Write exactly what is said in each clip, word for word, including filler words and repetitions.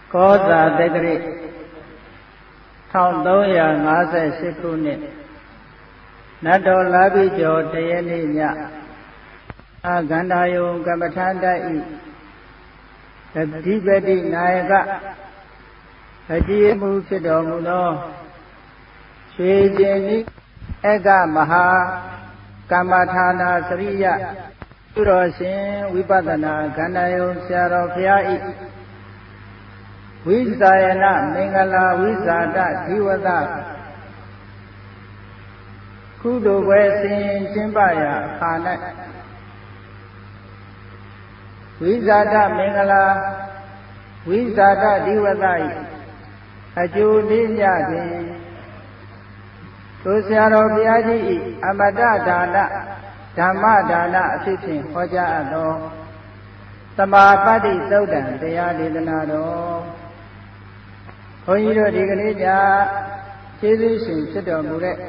ကောဇာတက္ကရာထောင်သုံးရာငါးဆယ်ရှစ်ခုနှစ်နတ်တော်လာပြီကျော်တရက်နေ့ညအာဂန္ဓာယုံကမ္မထာတိုက်ဤတတိပတိနာယကအကြီးအမှုဖြစ်တော်မူသောရွှေကျင်ဤအက္ခမဟာကမ္မထာနာစရိယသူတော်ရှင်ဝိပဿနာဂန္ဓာယုံဆရာတော်ဘုရားဤဝိဇာယနာမင်္ဂလာဝိဇာတဓိဝတကုသိုလ်ပွဲဆင်ရင်ကျင်းပရာအခါ၌ဝိဇာတမင်္ဂလာဝိဇာတဓိဝတ၏အကျိုးလေးမြဖြင့်ထိုဆရာတော်ဘုရားကြီး၏အမတဒါနဓမ္မဒါနအဖြစ်ဖြင့်ဟောကြားအပ်သောသမာပတ္တိသုတ်တံတရားဒေသနာတော်ဘုန်းကြီးတို့ဒီကနေ့ညကျေးဇူးရှင်ဖြစ်တော်မူတဲ့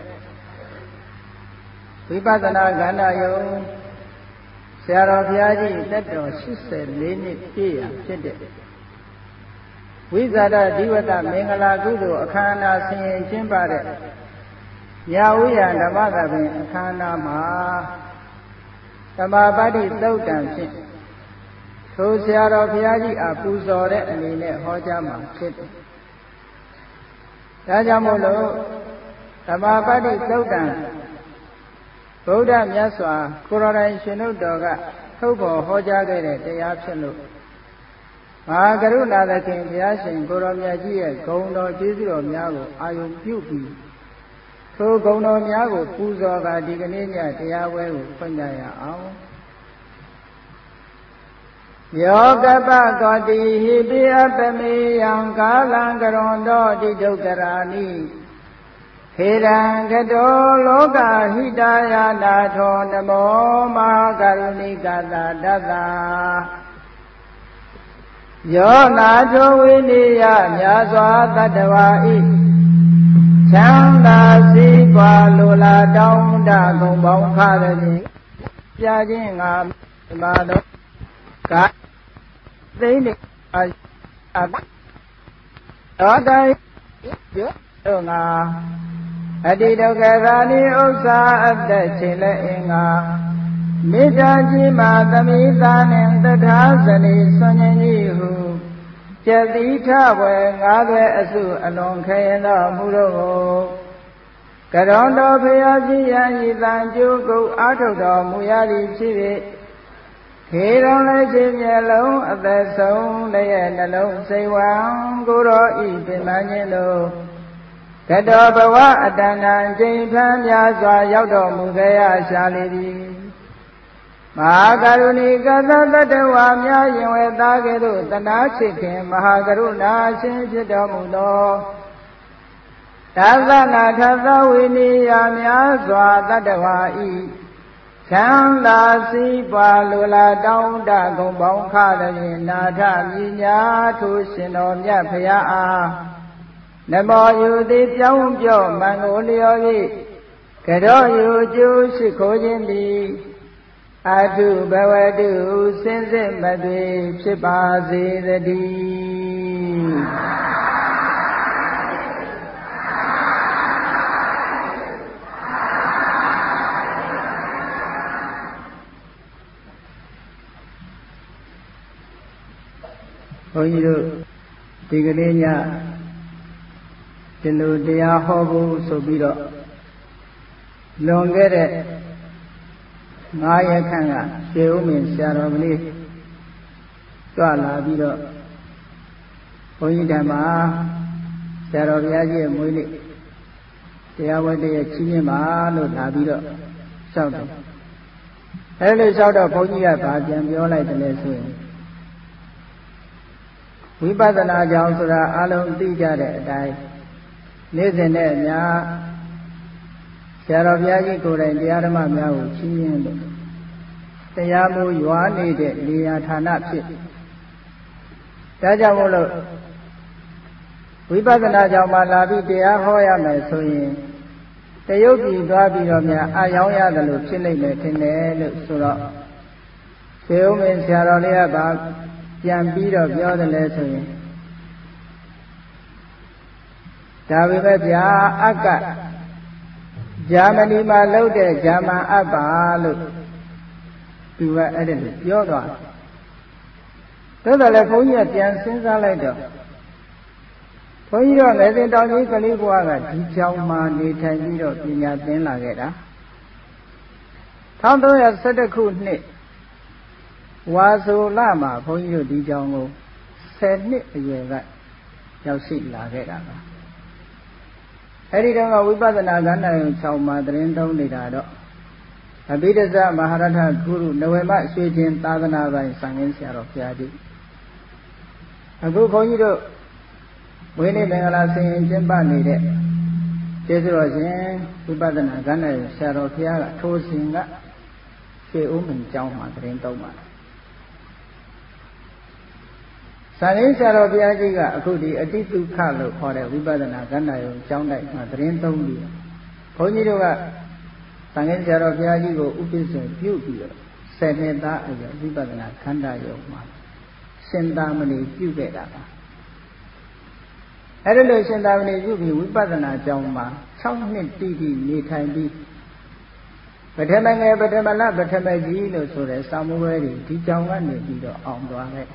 ဝိပဿနာကဏ္ဍယုံဆရာတော်ဘုရားကြီးသက်တော်၈၄နှစ်ပြည့်ရာဖြစ်တဲ့ဝိဇာတဓိဝတမင်္ဂလာကုသိုလ်အခမ်းအနားဆင်ရင်ကျင်းပတဲ့ညာဥယျာဓမ္မကပင်အခမ်းအနားမှာသမာပတ္တိသုတ်တံဖြင့်ထိုဆရာတော်ဘုရားကြီးအားပူဇော်တဲ့အနေနဲ့ဟောကြားမှာဖြစ်တယ်။ဒါကြောင့်မို့လို့သမာပတ္တိသုတ်တံဗုဒ္ဓမြတ်စွာကိုရောင်တိုင်ရှင်တို့တော်ကထုတ်ဖော်ဟောကြားခဲ့တဲ့တရားဖြစ်လို့မဟာကရုဏာသခင်ဘုရားရှင်ကိုရောင်မြတ်ကြီးရဲ့ဂုဏ်တော်ကျေးဇူးတော်များကိုအာရုံပြုပြီးထိုဂုဏ်တော်များကိုပူဇော်ကဒီကနေ့ညတရားပွဲကိုဖွင့်ကြရအောင်ယောကပကောတိဟိပိအပမေယံကာလံကရွန်တော်တိဒုက္ခရာနိခေရံကတောလောကဟိတယာနာထောနမောမဟာကရုဏိကသာတတ္တာယောနာထောဝိနိယမြာစွာတတ္တဝါဤချမ်းသာစည်းပွားလိုလားတောင်းတဂုံပေါင်းခါသည်ပြခြင်းငါမာတော်ကာသိနေအာတော်တိုင်းတို့ငါအတိဒုက္ခရာနိဥစ္စာအတ္တချင်းလည်းအင်္ဂါမေတ္တာကြီးမှာသမိသာနှင့်တထာဇနီဆွန်ញင်ကြီးဟုကျတိထဝေငါးသွဲအစုအလွန်ခဲရင်တော်မူတော့ကရွန်တော်ဖရာကြီးယံဤတန်ကျိုးကုတ်အာထုတ်တော်မူရသည်ဖြစ်၍ခေရုံလည်းခြင်းမျက်လုံးအသက်ဆုံးတရဲ့နှလုံးစိတ်ဝံကိုတော်ဤပင်မခြင်းတို့ကတောဘဝအတဏံချိန်ဖန်များစွာရောက်တော်မူခဲ့ရရှာလေသည်မဟာကရုဏီကသတ္တဝါများယင်ဝေသားကဲ့သို့တနာချစ်ခင်မဟာကရုဏာရှင်ဖြစ်တော်မူသောသာသနာထသဝိနိယများစွာတတ္တဝါဤချမ်းသာစည်းပွားလိုလားတောင်းတဂုံပေါင်းခါသည်နာထမြညာထိုရှင်တော်မြတ်ဖရာအားနမောယုတိပြောင်းပြော့မံကိုလျော်၍ကရောယုကျိုးရှိခိုးခြင်းသည်အထုဘဝတုစင်စစ်မသွေဖြစ်ပါစေတည်းဘုန်းကြီးတို့ဒီကနေ့ညဒီလိုတရားဟောဖို့ဆိုပြီးတော့လွန်ခဲ့တဲ့ငါးရက်ခန့်ကရွှေဦးမင်းဆရာတော်ကလေးကြွလာပြီးတော့ဘုန်းကြီးဓမ္မဆရာတော်ဘုရားကြီးရဲ့မွေးနေ့တရားဝဲတည်းရဲ့ချီးမြှင့်ပါလို့လာပြီးတော့လျှောက်တယ်အဲလိုလျှောက်တော့ဘုန်းကြီးကဗာပြန်ပြောလိုက်တယ်လေဆိုရင်ဝိပဿနာကြောင့်ဆိုတာအလုံးသိကြတဲ့အတိုင်းနေ့စဉ်နဲ့အများဆရာတော်ဘုရားကြီးကိုယ်တိုင်တရားဓမ္မများကိုချီးမြှင့်လို့တရားမူရွာနေတဲ့နေရာဌာနဖြစ်ဒါကြောင့်မို့လို့ဝိပဿနာကြောင့်မှလာပြီးတရားဟောရမယ်ဆိုရင်တရုပ်ပြည်သွားပြီးတော့များအာရောင်းရတယ်လို့ဖြစ်နေမယ်ထင်တယ်လို့ဆိုတော့ခြေဦးမင်းဆရာတော်လေးကဗာပြန်ပြီးတော့ပြောတယ်လဲဆိုရင်ဒါပေမဲ့ဗျာအကဂျာမနီမှာလုပ်တဲ့ဂျာမန်အပ်ပါလို့သူကအဲ့ဒါလို့ပြောသွားတယ်ဒါတော့လေဘုန်းကြီးကပြန်စဉ်းစားလိုက်တော့ဘုန်းကြီးတော့ငယ်စဉ်တောင်ကြီးကလေးဘွားကဒီကျောင်းမှာနေထိုင်ပြီးတော့ပညာသင်လာခဲ့တာ၁၃၁၁ခုနှစ်ဝါဆိုလမှာဘုန်းကြီးတို့ဒီကျောင်းကိုဆယ်နှစ်အရွယ်ကရောက်ရှိလာခဲ့တာပါအဲ့ဒီတော့ကဝိပဿနာကဏ္ဍရုံ၆မှာသတင်းသုံးနေတာတော့အဘိဓဇ္ဇမဟာရထဂုရုနဝေမရွှေချင်းသာသနာပိုင်စံငင်းဆရာတော်ဘုရားကြီးအခုဘုန်းကြီးတို့ဝိနည်းမင်္ဂလာဆင်ရင်ကျင်းပနေတဲ့ကျေးဇူးတော်ရှင်ဝိပဿနာကဏ္ဍရုံဆရာတော်ဘုရားကထိုးစဉ်ကရွှေဦးမင်းကျောင်းမှာသတင်းသုံးပါတယ်စံရင်းဆရာတော်ဘုရားကြီးကအခုဒီအတိတုခလို့ခေါ်တဲ့ဝိပဿနာကဏ္ဍရုံကျောင်းတိုက်မှာသတင်းသုံးပြီးဘုန်းကြီးတို့ကစံရင်းဆရာတော်ဘုရားကြီးကိုဥပ္ပစ္စေပြုပြီးတော့ဆယ်နှစ်သားအရွယ်ဝိပဿနာခန္ဓာရုံမှာရှင်သာမဏေပြုခဲ့တာပါအဲ့ဒါလို့ရှင်သာမဏေပြုပြီးဝိပဿနာကျောင်းမှာ၆နှစ်တည်တည်နေထိုင်ပြီးပထမငယ်ပထမလပထမကြီးလို့ဆိုတဲ့စာမိုးဝဲတွေဒီကျောင်းကနေပြီးတော့အောင်သွားခဲ့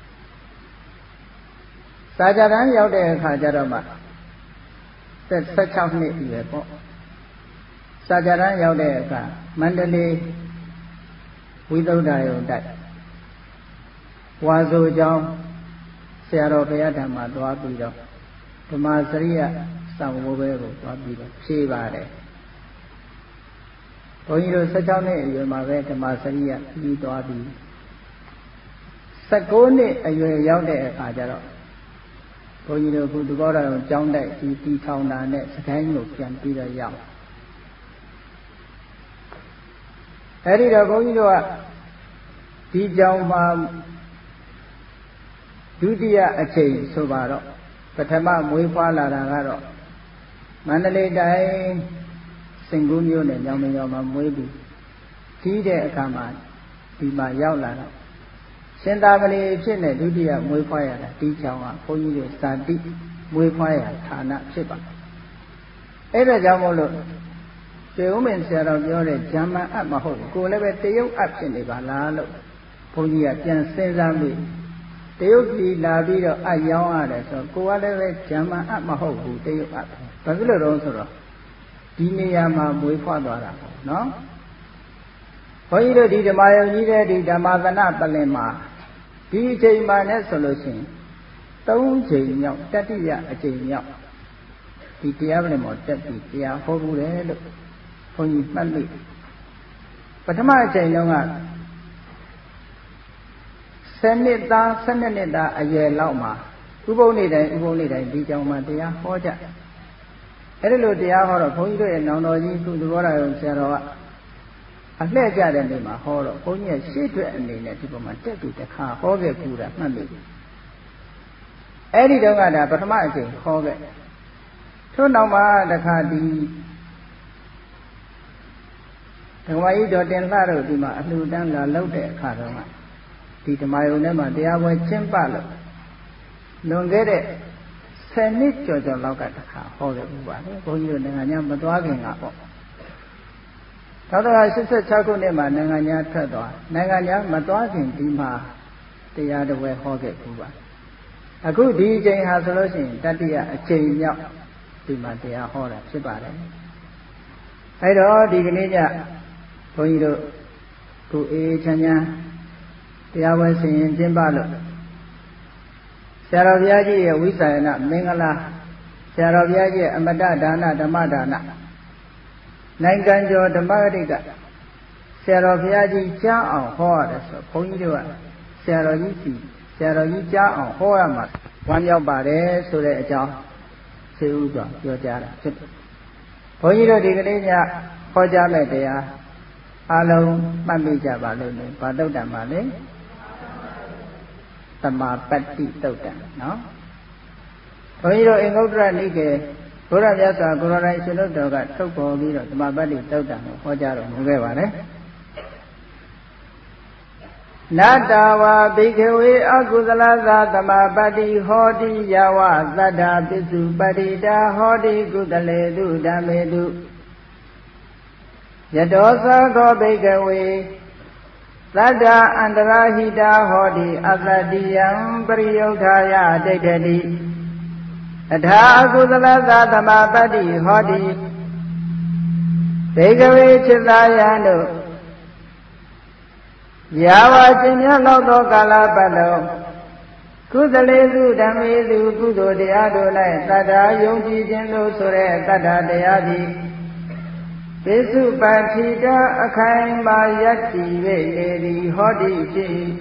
စာကြတန်းရောက်တဲ့အခါကျတော့မှသက်၁၆နှစ်အရွယ်ပေါ့စာကြတန်းရောက်တဲ့အခါမန္တလေးဝိသုဒ္ဓရုံတိုက်ဝါဆိုကျောင်းဆရာတော်ဘုရားဓမ္မသွားပြီးတော့ဓမ္မစရိယစာမိုးဝဲကိုသွားပြီးတော့ဖြေပါတယ်ဘုန်းကြီးတို့၁၆နှစ်အရွယ်မှာပဲဓမ္မစရိယပြီးသွားပြီး၁၉နှစ်အရွယ်ရောက်တဲ့အခါကျတော့ဘုန်းကြီးတို့ခုတကောတော်ကျောင်းတိုက်ဒီတီထောင်တာနဲ့စကိုင်းကိုပြန်ပြီးတော့ရောက်အဲ့ဒီတော့ဘုန်းကြီးတို့ကဒီကျောင်းမှာဒုတိယအချိန်ဆိုပါတော့ပထမမွေးဖွားလာတာကတော့မန္တလေးတိုင်းစင်ကူးမြို့နယ်ညောင်မင်းရွာမှာမွေးပြီးကြီးတဲ့အခါမှာဒီမှာရောက်လာတော့ရှင်သာမဏေဖြစ်နေဒုတိယမွေးဖွားရတာဒီကြောင့်ကဘုန်းကြီးတို့ဇာတိမွေးဖွားရဌာနဖြစ်ပါအဲ့ဒါကြောင့်မို့လို့ကျေဦးမင်းဆရာတော်ပြောတဲ့ဂျာမန်အပ်မဟုတ်ဘူးကိုယ်လည်းပဲတရုတ်အပ်ဖြစ်နေပါလားလို့ဘုန်းကြီးကပြန်စဉ်းစားမိတရုတ်ပြည်လာပြီးတော့အပ်ရောင်းရတယ်ဆိုတော့ကိုယ်ကလည်းပဲဂျာမန်အပ်မဟုတ်ဘူးတရုတ်အပ်ဘာဖြစ်လို့တော့ဆိုတော့ဒီနေရာမှာမွေးဖွားသွားတာပေါ့နော်ဘုန်းကြီးတို့ဒီဓမ္မယုံကြီးတဲ့ဒီဓမ္မသနပလင်မှာဒီအချိန်မှာနဲ့ဆိုလို့ရှိရင်သုံးချိန်မြောက်တတိယအချိန်မြောက်ဒီတရားပလင်ပေါ်တက်ပြီးတရားဟောဘူးတယ်လို့ဘုန်းကြီးမှတ်မိပထမအချိန်တုန်းကဆယ်နှစ်သားဆယ်နှစ်သားအရွယ်လောက်မှာဥပုံနေတိုင်းဥပုံနေတိုင်းဒီကြောင်မှာတရားဟောကြအဲ့ဒီလိုတရားဟောတော့ဘုန်းကြီးတို့ရဲ့နောင်တော်ကြီးသူသဘောတော်ဆရာတော်ကအလှည့်ကြတဲ့နေ့မှာဟောတော့ဘုန်းကြီးကရှေ့ထွက်အနေနဲ့ဒီပုံမှာတက်ပြီးတခါဟောခဲ့ပူတာမှတ်မိတယ်အဲ့ဒီတော့ကဒါပထမအချိန်ဟောခဲ့ထို့နောက်မှာတခါဒီဓမ္မကြီးတော်တင်လှတို့ဒီမှာအလှူတန်းလာလုပ်တဲ့အခါတော့ဒီဓမ္မယုံထဲမှာတရားပွဲကျင်းပလို့လွန်ခဲ့တဲ့ဆယ်နှစ်ကျော်ကျော်လောက်ကတခါဟောခဲ့ပူပါတယ်ဘုန်းကြီးတို့နိုင်ငံညာမသွားခင်ကပေါ့သောတာ၈၆ခုနှစ်မှာနိုင်ငံညာထွက်သွားနိုင်ငံညာမသွားခင်ဒီမှာတရားတော်ဝဲဟောခဲ့ပူပါအခုဒီအချိန်ဟာဆိုလို့ရှိရင်တတိယအချိန်မြောက်ဒီမှာတရားဟောတာဖြစ်ပါတယ်အဲတော့ဒီကနေ့ညဘုန်းကြီးတို့ကိုအေးချမ်းချမ်းတရားဝဲဆင်ရင်ကျင်းပလို့ဆရာတော်ဘုရားကြီးရဲ့ဝိသယနာမင်္ဂလာဆရာတော်ဘုရားကြီးရဲ့အမတဒါနဓမ္မဒါနနိုင်ငံကျော်ဓမ္မဂတိကဆရာတော်ဘုရားကြီးကြားအောင်ဟောရတယ်ဆိုဘုန်းကြီးတို့ကဆရာတော်ကြီးစီဆရာတော်ကြီးကြားအောင်ဟောရမှာဝမ်းမြောက်ပါတယ်ဆိုတဲ့အကြောင်းရှင်းဥစွာပြောကြားတာဖြစ်တယ်ဘုန်းကြီးတို့ဒီကနေ့ညဟောကြားမဲ့တရားအလုံးမှတ်မိကြပါလိမ့်မယ်ဘာတုတ်တံပါလဲသမာပတ္တိတုတ်တံနော်ဘုန်းကြီးတို့အင်္ဂုတ္တရနိကေဘုရားမြတ်စွာဘုရားရှင်တို့တော်ကထုတ်ပေါ်ပြီးတော့သမာပတ္တိတုတ်တံကိုဟောကြားတော်မူခဲ့ပါတယ် Natawa bhikkhave akusala sattama pati hoti yawa saddha pisu parita hoti kudaletu dhammetu yadosa ko bhikkhave saddha antarahita hoti asadiyam pariyuddhaya daiddhati atha akusala sattama pati hoti bhikkhave chittayanu Yava chinya lauto kala palo Kudalesu dhammesu kudo deyado lai Tada yongji jinlo sure tada deyadi Pesu patita akhain ma yatti ve ledi hodi chi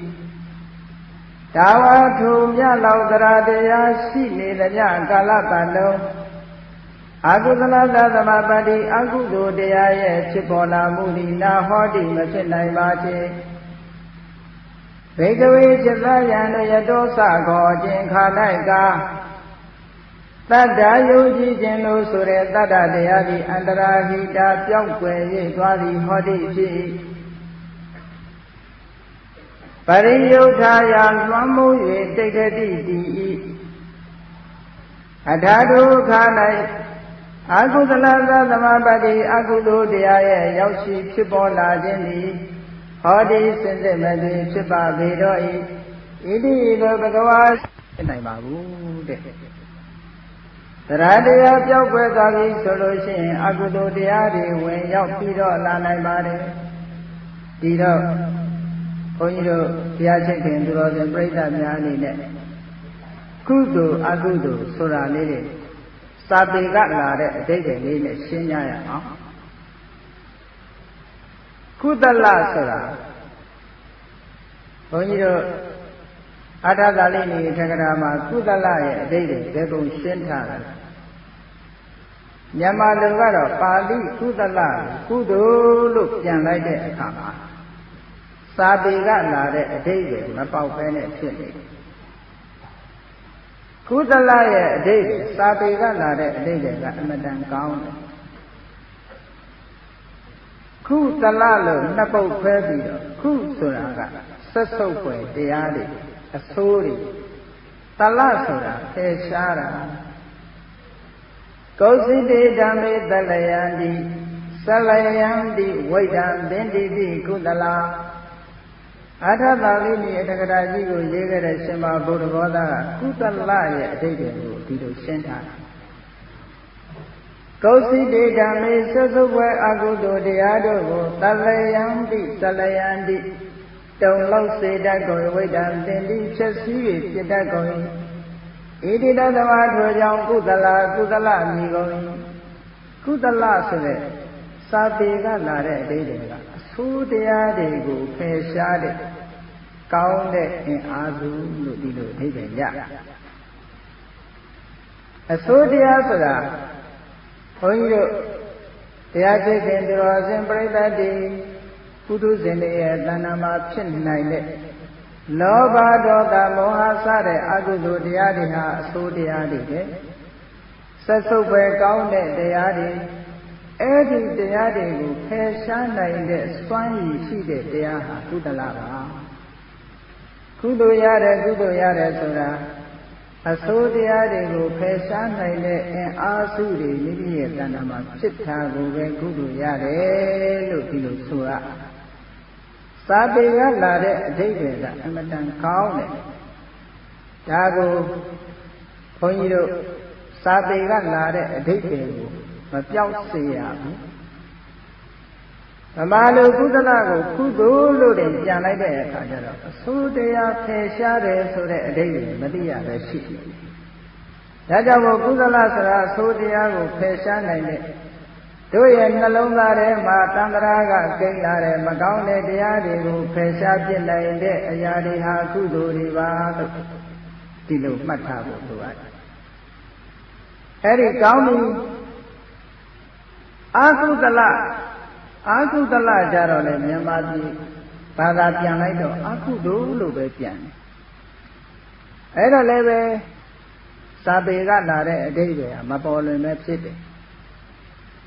Tawa thumya lautara deya si nedanya kala palo Akusala saddhamapati akudo deya ye chipola mudi na hodi machinai machi Bhikkhave chittayanu yadosa ko jinkha naika Tattva yongji jinlo sure tattva deyadi antarahita pyauk kwe ye twadi hodi chi Pariyuddhaya lwamu yue daiddhati ti Adhadu khanai Akusala saddhamapati akudo deya ye yaukshi phitpo la jin ni Hodi sinse madhi chippa vedoi Idi ido bhagava Nai babu de Taradaya pyauk kwe twabi solo shin Akudo deya de wen yauk pi do la nai pare Di do Bhuန်းကြီးတို့တရားချစ်ခင်သူတော်စင်ပြိဿများအနေနဲ့ကုသိုလ်အကုသိုလ်ဆိုတာလေးတွေစာပေကလာတဲ့အဓိပ္ပာယ်လေးနဲ့ရှင်းကြရအောင်ကုသလဆိုတာဘုန်းကြီးတို့အထာသာလိနေထက္ကရာမှာကုသလရဲ့အဓိပ္ပာယ်ဘယ်ပုံရှင်းထားလဲမြန်မာလူကတော့ပါဠိကုသလကုသိုလ်လို့ပြန်လိုက်တဲ့အခါမှာစာပေကလာတဲ့အဓိပ္ပာယ်မပေါက်ဘဲနဲ့ဖြစ်နေတယ်ကုသလရဲ့အဓိပ္ပာယ်စာပေကလာတဲ့အဓိပ္ပာယ်ကအမတန်ကောင်းတယ်ခုတလလို့နှစ်ပုတ်ခွဲပြီးတော့ခုဆိုတာကဆက်ဆုပ်ွယ်တရားတွေအဆိုးတွေတလဆိုတာဖယ်ရှားတာကောစိတေဓမ္မေတလယံတိသလယံတိဝိဒံသင်္တိတိကုသလာအထသာလိနိအထကရာကြီးကိုရေးခဲ့တဲ့ရှင်မဘုရားဘောသားကကုသလရဲ့အဓိပ္ပာယ်ကိုဒီလိုရှင်းထားတယ်ကောစိတေဓမ္မေဆက်စုပ်ွယ်အကုသိုလ်တရားတို့ကိုသလယံတိသလယံတိတုံလောက်စေတတ်ကုန်ဝိဒံသင်္တိဖြည့်စည်း၍ပြတတ်ကုန်ဣတိတသမာထိုကြောင့်ကုသလကုသလမြည်ကုန်ကုသလဆိုတဲ့စာပေကလာတဲ့အဓိပ္ပာယ်ကအဆိုးတရားတွေကိုဖယ်ရှားတဲ့ကောင်းတဲ့အင်အားစုလို့ဒီလိုအဓိပ္ပာယ်ရအဆိုးတရားဆိုတာဘုန်းကြီးတို့တရားကျင့်ခင်သူတော်စင်ပြိဿတ်တွေပုထုဇဉ်တွေရဲ့တဏ္ဍာမှာဖြစ်နိုင်တဲ့လောဘဒေါသမောဟစတဲ့အကုသိုလ်တရားတွေဟာအဆိုးတရားတွေပဲဆက်စုပ်ပဲကောင်းတဲ့တရားတွေအဲ့ဒီတရားတွေကိုဖယ်ရှားနိုင်တဲ့စွမ်းရည်ရှိတဲ့တရားဟာကုသလပါကုသိုလ်ရတယ်ကုသိုလ်ရတယ်ဆိုတာအဆိုးတရားတွေကိုဖယ်ရှားနိုင်တဲ့အင်အားစုတွေမိမိရဲ့တဏ္ဍာမှာဖြစ်တာကိုပဲကုသိုလ်ရတယ်လို့ဒီလိုဆိုရစာပေကလာတဲ့အဓိပ္ပာယ်ကအမတန်ကောင်းတယ်ဒါကိုဘုန်းကြီးတို့စာပေကလာတဲ့အဓိပ္ပာယ်ကိုမပြောက်စေရဘူးဗမာလူကုသလကိုကုသိုလ်လို့တင်ပြန်လိုက်တဲ့အခါကျတော့အဆိုးတရားဖယ်ရှားတယ်ဆိုတဲ့အဓိပ္ပာယ်မသိရပဲရှိတယ်ဒါကြောင့်မို့ကုသလဆိုတာအဆိုးတရားကိုဖယ်ရှားနိုင်တဲ့တို့ရဲ့နှလုံးသားထဲမှာတန္တရာကကိန်းလာတဲ့မကောင်းတဲ့တရားတွေကိုဖယ်ရှားပြစ်နိုင်တဲ့အရာတွေဟာကုသိုလ်တွေပါလို့ဒီလိုမှတ်ထားဖို့လိုပါတယ်အဲ့ဒီကောင်းပြီအာကုသလအာကုသလကြတော့လေမြန်မာပြည်ဘာသာပြန်လိုက်တော့အာကုသိုလ်လို့ပဲပြန်တယ်အဲ့တော့လည်းပဲစာပေကလာတဲ့အဓိပ္ပာယ်ကမပေါ်လွင်ပဲဖြစ်တယ်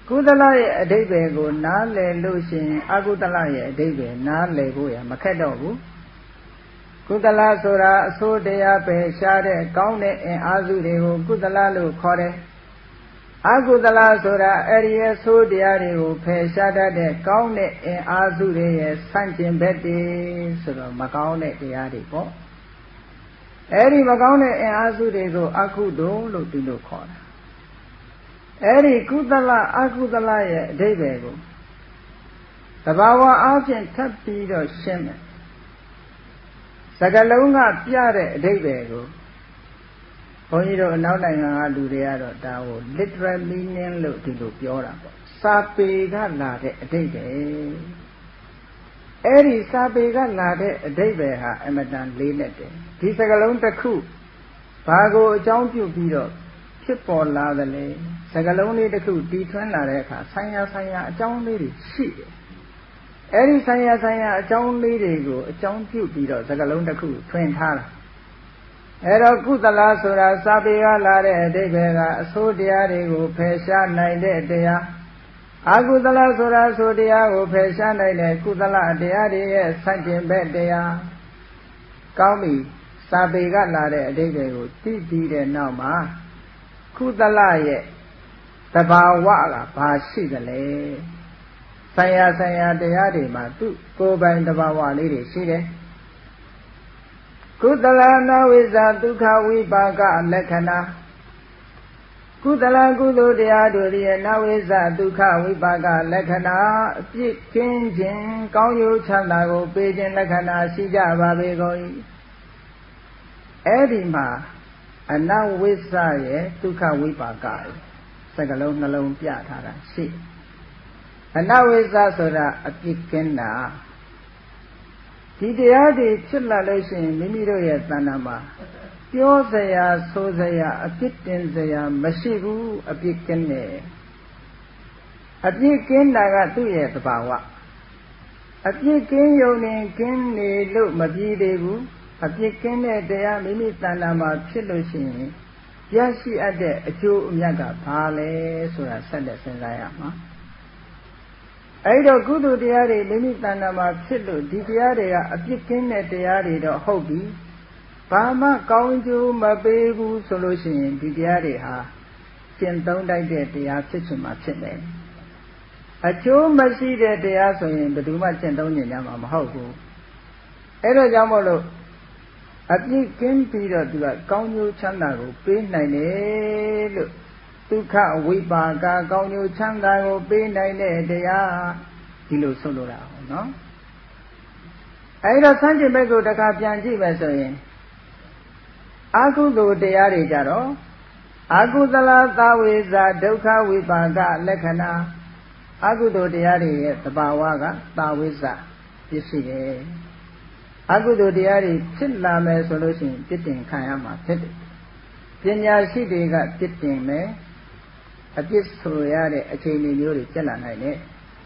ကုသလရဲ့အဓိပ္ပာယ်ကိုနားလည်လို့ရှိရင်အကုသလရဲ့အဓိပ္ပာယ်နားလည်ဖို့ရမခက်တော့ဘူးကုသလဆိုတာအဆိုးတရားပဲရှားတဲ့ကောင်းတဲ့အင်အားစုတွေကိုကုသလလို့ခေါ်တယ်အကုသလဆိုတာအဲ့ဒီရဲ့ဆိုးတရားတွေကိုဖယ်ရှားတတ်တဲ့ကောင်းတဲ့အင်အားစုတွေရဲ့ဆန့်ကျင်ဘက်တွေဆိုတော့မကောင်းတဲ့တရားတွေပေါ့အဲ့ဒီမကောင်းတဲ့အင်အားစုတွေကိုအကုသိုလ်လို့ဒီလိုခေါ်တာအဲ့ဒီကုသလအကုသလရဲ့အဓိပ္ပာယ်ကိုသဘာဝအားဖြင့်ထပ်ပြီးတော့ရှင်းမယ်စကားလုံးကပြတဲ့အဓိပ္ပာယ်ကိုဘုန်းကြီးတို့အနောက်နိုင်ငံကလူတွေကတော့ဒါကို literal meaning လို့ဒီလိုပြောတာပေါ့စာပေကလာတဲ့အဓိပ္ပာယ်အဲ့ဒီစာပေကလာတဲ့အဓိပ္ပာယ်ဟာအမတန်လေးနက်တယ်ဒီစကားလုံးတစ်ခုဘာကိုအကြောင်းပြုပြီးတော့ဖြစ်ပေါ်လာသလဲစကားလုံးလေးတစ်ခုတီထွန်းလာတဲ့အခါဆိုင်ရာဆိုင်ရာအကြောင်းလေးတွေရှိတယ်အဲ့ဒီဆိုင်ရာဆိုင်ရာအကြောင်းလေးတွေကိုအကြောင်းပြုပြီးတော့စကားလုံးတစ်ခုထွင်ထားတာအဲ့တော့ကုသလဆိုတာစာပေကလာတဲ့အဓိပ္ပာယ်ကအဆိုးတရားတွေကိုဖယ်ရှားနိုင်တဲ့တရားအကုသလဆိုတာဆိုတရားကိုဖယ်ရှားနိုင်တဲ့ကုသလတရားတွေရဲ့ဆန့်ကျင်ဘက်တရားကောင်းပြီစာပေကလာတဲ့အဓိပ္ပာယ်ကိုသိပြီးတဲ့နောက်မှာကုသလရဲ့သဘာဝကဘာရှိသလဲဆိုင်ရာဆိုင်ရာတရားတွေမှာသူ့ကိုယ်ပိုင်သဘာဝလေးတွေရှိတယ်ကုသလနာဝိဇာဒုက္ခဝိပါကလက္ခဏာကုသလကုသိုလ်တရားတို့ရဲ့နာဝိဇာဒုက္ခဝိပါကလက္ခဏာအပြစ်ကင်းခြင်းကောင်းကျိုးချမ်းသာကိုပေးခြင်းလက္ခဏာရှိကြပါပေကုန်၏အဲ့ဒီမှာအနဝိဇရဲ့ဒုက္ခဝိပါကစကလုံးနှလုံးပြထားတာရှိအနဝိဇဆိုတာအပြစ်ကင်းတာဒီတရားတွေဖြစ်လာလို့ရှိရင်မိမိတို့ရဲ့တဏ္ဍာမှာပြောစရာဆိုစရာအပြစ်တင်စရာမရှိဘူးအပြစ်ကင်းတယ်အပြစ်ကင်းတာကသူ့ရဲ့သဘာဝအပြစ်ကင်းယုံနေကင်းနေလို့မပြီးသေးဘူးအပြစ်ကင်းတဲ့တရားမိမိတဏ္ဍာမှာဖြစ်လို့ရှိရင်ရရှိအပ်တဲ့အကျိုးအမြတ်ကဘာလဲဆိုတာဆက်လက်စဉ်းစားရမှာအဲ့တော့ကုသိုလ်တရားတွေမိမိတဏ္ဍာမှာဖြစ်လို့ဒီတရားတွေကအပြစ်ကင်းတဲ့တရားတွေတော့ဟုတ်ပြီဘာမှကောင်းကျိုးမပေးဘူးဆိုလို့ရှိရင်ဒီတရားတွေဟာကျင့်သုံးတတ်တဲ့တရားဖြစ်ချင်မှဖြစ်မယ်အကျိုးမရှိတဲ့တရားဆိုရင်ဘယ်သူမှကျင့်သုံးနေကြမှာမဟုတ်ဘူးအဲ့တော့ကြောင့်မို့လို့အပြစ်ကင်းပြီးတော့သူကကောင်းကျိုးချမ်းသာကိုပေးနိုင်တယ်လို့ဒုက္ခဝိပါကကောင်းကျိုးချမ်းသာကိုပေးနိုင်တဲ့တရားဒီလိုဆိုလိုတာဟုတ်နော်အဲဒီတော့ဆန့်ကျင်ဘက်ကိုတစ်ခါပြန်ကြည့်မယ်ဆိုရင်အကုသိုလ်တရားတွေကြတော့အကုသလသဝေဇာဒုက္ခဝိပါကလက္ခဏာအကုသိုလ်တရားတွေရဲ့သဘာဝကသဝေဇာပြည့်စုံတယ်အကုသိုလ်တရားတွေဖြစ်လာမယ်ဆိုလို့ရှိရင်ပြစ်တင်ခံရမှာဖြစ်တယ်ပညာရှိတွေကပြစ်တင်မယ်အပြစ်ဆိုရတဲ့အခြေအနေမျိုးတွေတက်လာနိုင်တယ်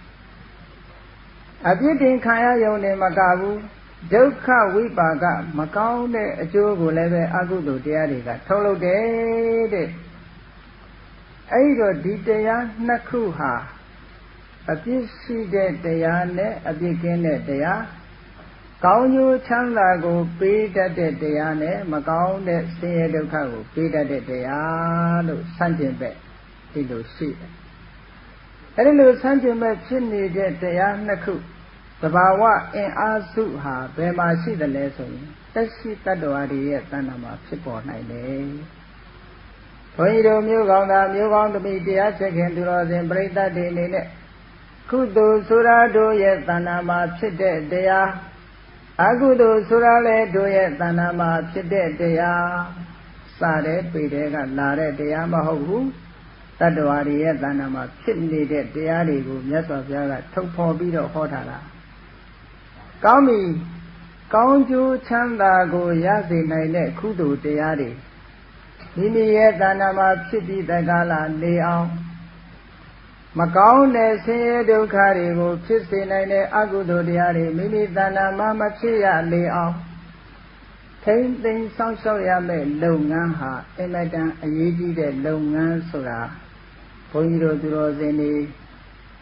အပြစ်တင်ခံရရုံနဲ့မကဘူးဒုက္ခဝိပါကမကောင်းတဲ့အကျိုးကိုလည်းပဲအကုသိုလ်တရားတွေကထုတ်လုပ်တယ်တဲ့အဲ့ဒီတော့ဒီတရားနှစ်ခုဟာအပြစ်ရှိတဲ့တရားနဲ့အပြစ်ကင်းတဲ့တရားကောင်းကျိုးချမ်းသာကိုပေးတတ်တဲ့တရားနဲ့မကောင်းတဲ့ဆင်းရဲဒုက္ခကိုပေးတတ်တဲ့တရားလို့ဆန့်ကျင်ဘက်ဒီလိုရှိတယ်အဲဒီလိုဆန့်ကျင်ဘက်ဖြစ်နေတဲ့တရားနှစ်ခုသဘာဝအင်အားစုဟာဘယ်မှာရှိတယ်လဲဆိုရင်တက်ရှိတတ္တဝါတွေရဲ့တဏ္ဍာမှာဖြစ်ပေါ်နိုင်တယ်ဘုန်းကြီးတို့မျိုးကောင်းတာမျိုးကောင်းသမီးတရားချက်ခင်သူတော်စင်ပြိဿတ်တွေအနေနဲ့ကုသိုလ်ဆိုတာတို့ရဲ့တဏ္ဍာမှာဖြစ်တဲ့တရားအကုသိုလ်ဆိုတာလည်းတို့ရဲ့တဏ္ဍာမှာဖြစ်တဲ့တရားစတဲ့ပေတဲ့ကလာတဲ့တရားမဟုတ်ဘူးတတ္တဝါတွေရဲ့တဏ္ဍာမှာဖြစ်နေတဲ့တရားတွေကိုမြတ်စွာဘုရားကထုတ်ဖော်ပြီးတော့ဟောထားတာကောင်းပြီကောင်းကျိုးချမ်းသာကိုရစေနိုင်တဲ့ကုသိုလ်တရားတွေမိမိရဲ့တဏ္ဍာမှာဖြစ်ပြီးတက္ကလာနေအောင်မကောင်းတဲ့ဆင်းရဲဒုက္ခတွေကိုဖြစ်စေနိုင်တဲ့အကုသိုလ်တရားတွေမိမိတဏ္ဍာမှာမဖြစ်ရလေအောင်ထိမ့်သိမ်းစောင့်ရှောက်ရမယ့်လုပ်ငန်းဟာအင်မတန်အရေးကြီးတဲ့လုပ်ငန်းဆိုတာဘုန်းကြီးတို့သူတော်စင်တွေ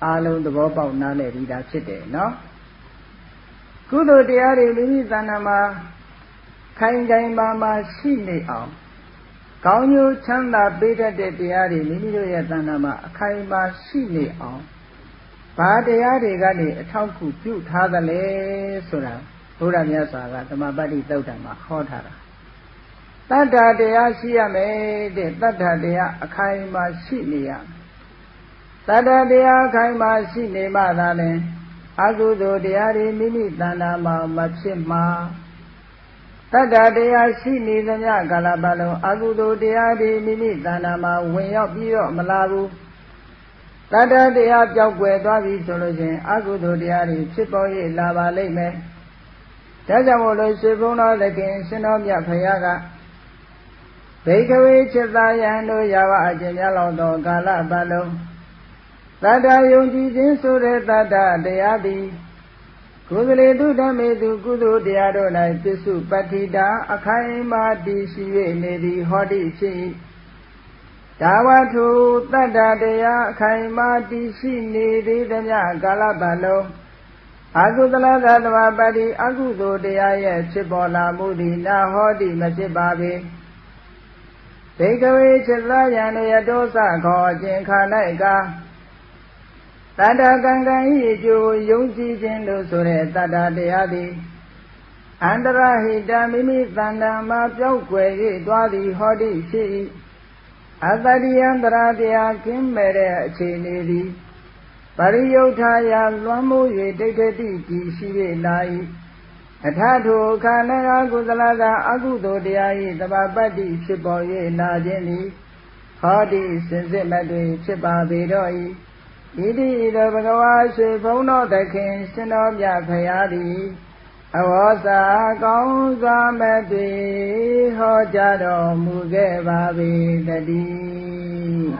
အာလုံးသဘောပေါက်နားလည်ပြီးသားဖြစ်တယ်နော်ကုသိုလ်တရားတွေမိမိသဏ္ဍာန်မှာခိုင်ခိုင်မာမာရှိနေအောင်ကောင်းကျိုးချမ်းသာပေးတတ်တဲ့တရားတွေမိမိတို့ရဲ့သဏ္ဍာန်မှာအခိုင်အမာရှိနေအောင်ဘာတရားတွေကနေအထောက်အကူပြုထားသလဲဆိုတာဘုရားမြတ်စွာကသမပတ္တိသုတ်တံမှာဟောထားတာတတ္တတရားရှိရမယ်တဲ့တတ္တတရားအခိုင်အမာရှိနေရတတ္တတရားအခိုင်အမာရှိနေမှသာလျှင်အကုသိုလ်တရားတွေမိမိတဏ္ဍာမှာမဖြစ်မှာတတ္တတရားရှိနေသမျှကာလပတ်လုံးအကုသိုလ်တရားတွေမိမိတဏ္ဍာမှာဝင်ရောက်ပြီးတော့မလာဘူးတတ္တတရားပြောက်ွယ်သွားပြီဆိုလို့ချင်းအကုသိုလ်တရားတွေဖြစ်ပေါ်ရလာပါလိမ့်မယ်ဒါကြောင့်မို့လို့ရှင်ဘုန်းတော်သခင်ရှင်တော်မြတ်ဖရာကဘိကဝေจิตตယံတို့ရာဝအကျင့်များလောက်သောကာလပတ်လုံးတတ္တယုံကြည်ခြင်းဆိုတဲ့တတ္တတရားသည်ကုသလေတုဓမ္မေတုကုသိုလ်တရားတို့၌ပစ္စုပတ္တိတာအခိုင်အမာတည်ရှိ၍နေသည်ဟောတိဖြစ်၏ဒါဝထုတတ္တတရားအခိုင်အမာတည်ရှိနေသည်သမျှကာလပတ်လုံးအကုသလသတ္တဝပတ္တိအကုသိုလ်တရားရဲ့ဖြစ်ပေါ်လာမှုသည်နာဟောတိမဖြစ်ပါပေဘေကဝေจิตตယံတို့ရတောစခောအကျင့်ခါ၌ကတတ္တကံကံဤအကျိုးယုံကြည်ခြင်းတို့ဆိုတဲ့တတ္တတရားသည်အန္တရဟိတမိမိတဏ္ဍာမှာပြောက်ွယ်၍သွားသည်ဟောတိဖြစ်၏အတ္တရိယံတရာတရားကင်းမဲ့တဲ့အခြေအနေသည်ပရိယုဌာယလွမ်းမိုး၍ဒိဋ္ဌတိကြည်ရှိ၍လာ၏အထထုခန္ဓာကုသလကအကုသိုလ်တရား၏တဘာပတ္တိဖြစ်ပေါ်၍လာခြင်းသည်ဟောတိစင်စစ်မတွင်ဖြစ်ပါပေတော့၏ဣတိသောဘဂဝါရှိဘုန်းတော်သခင်ရှင်တော်မြတ်ဖရာသည်အဝေါစာကောင်းစွာမသွေဟောကြားတော်မူခဲ့ပါပေတည်း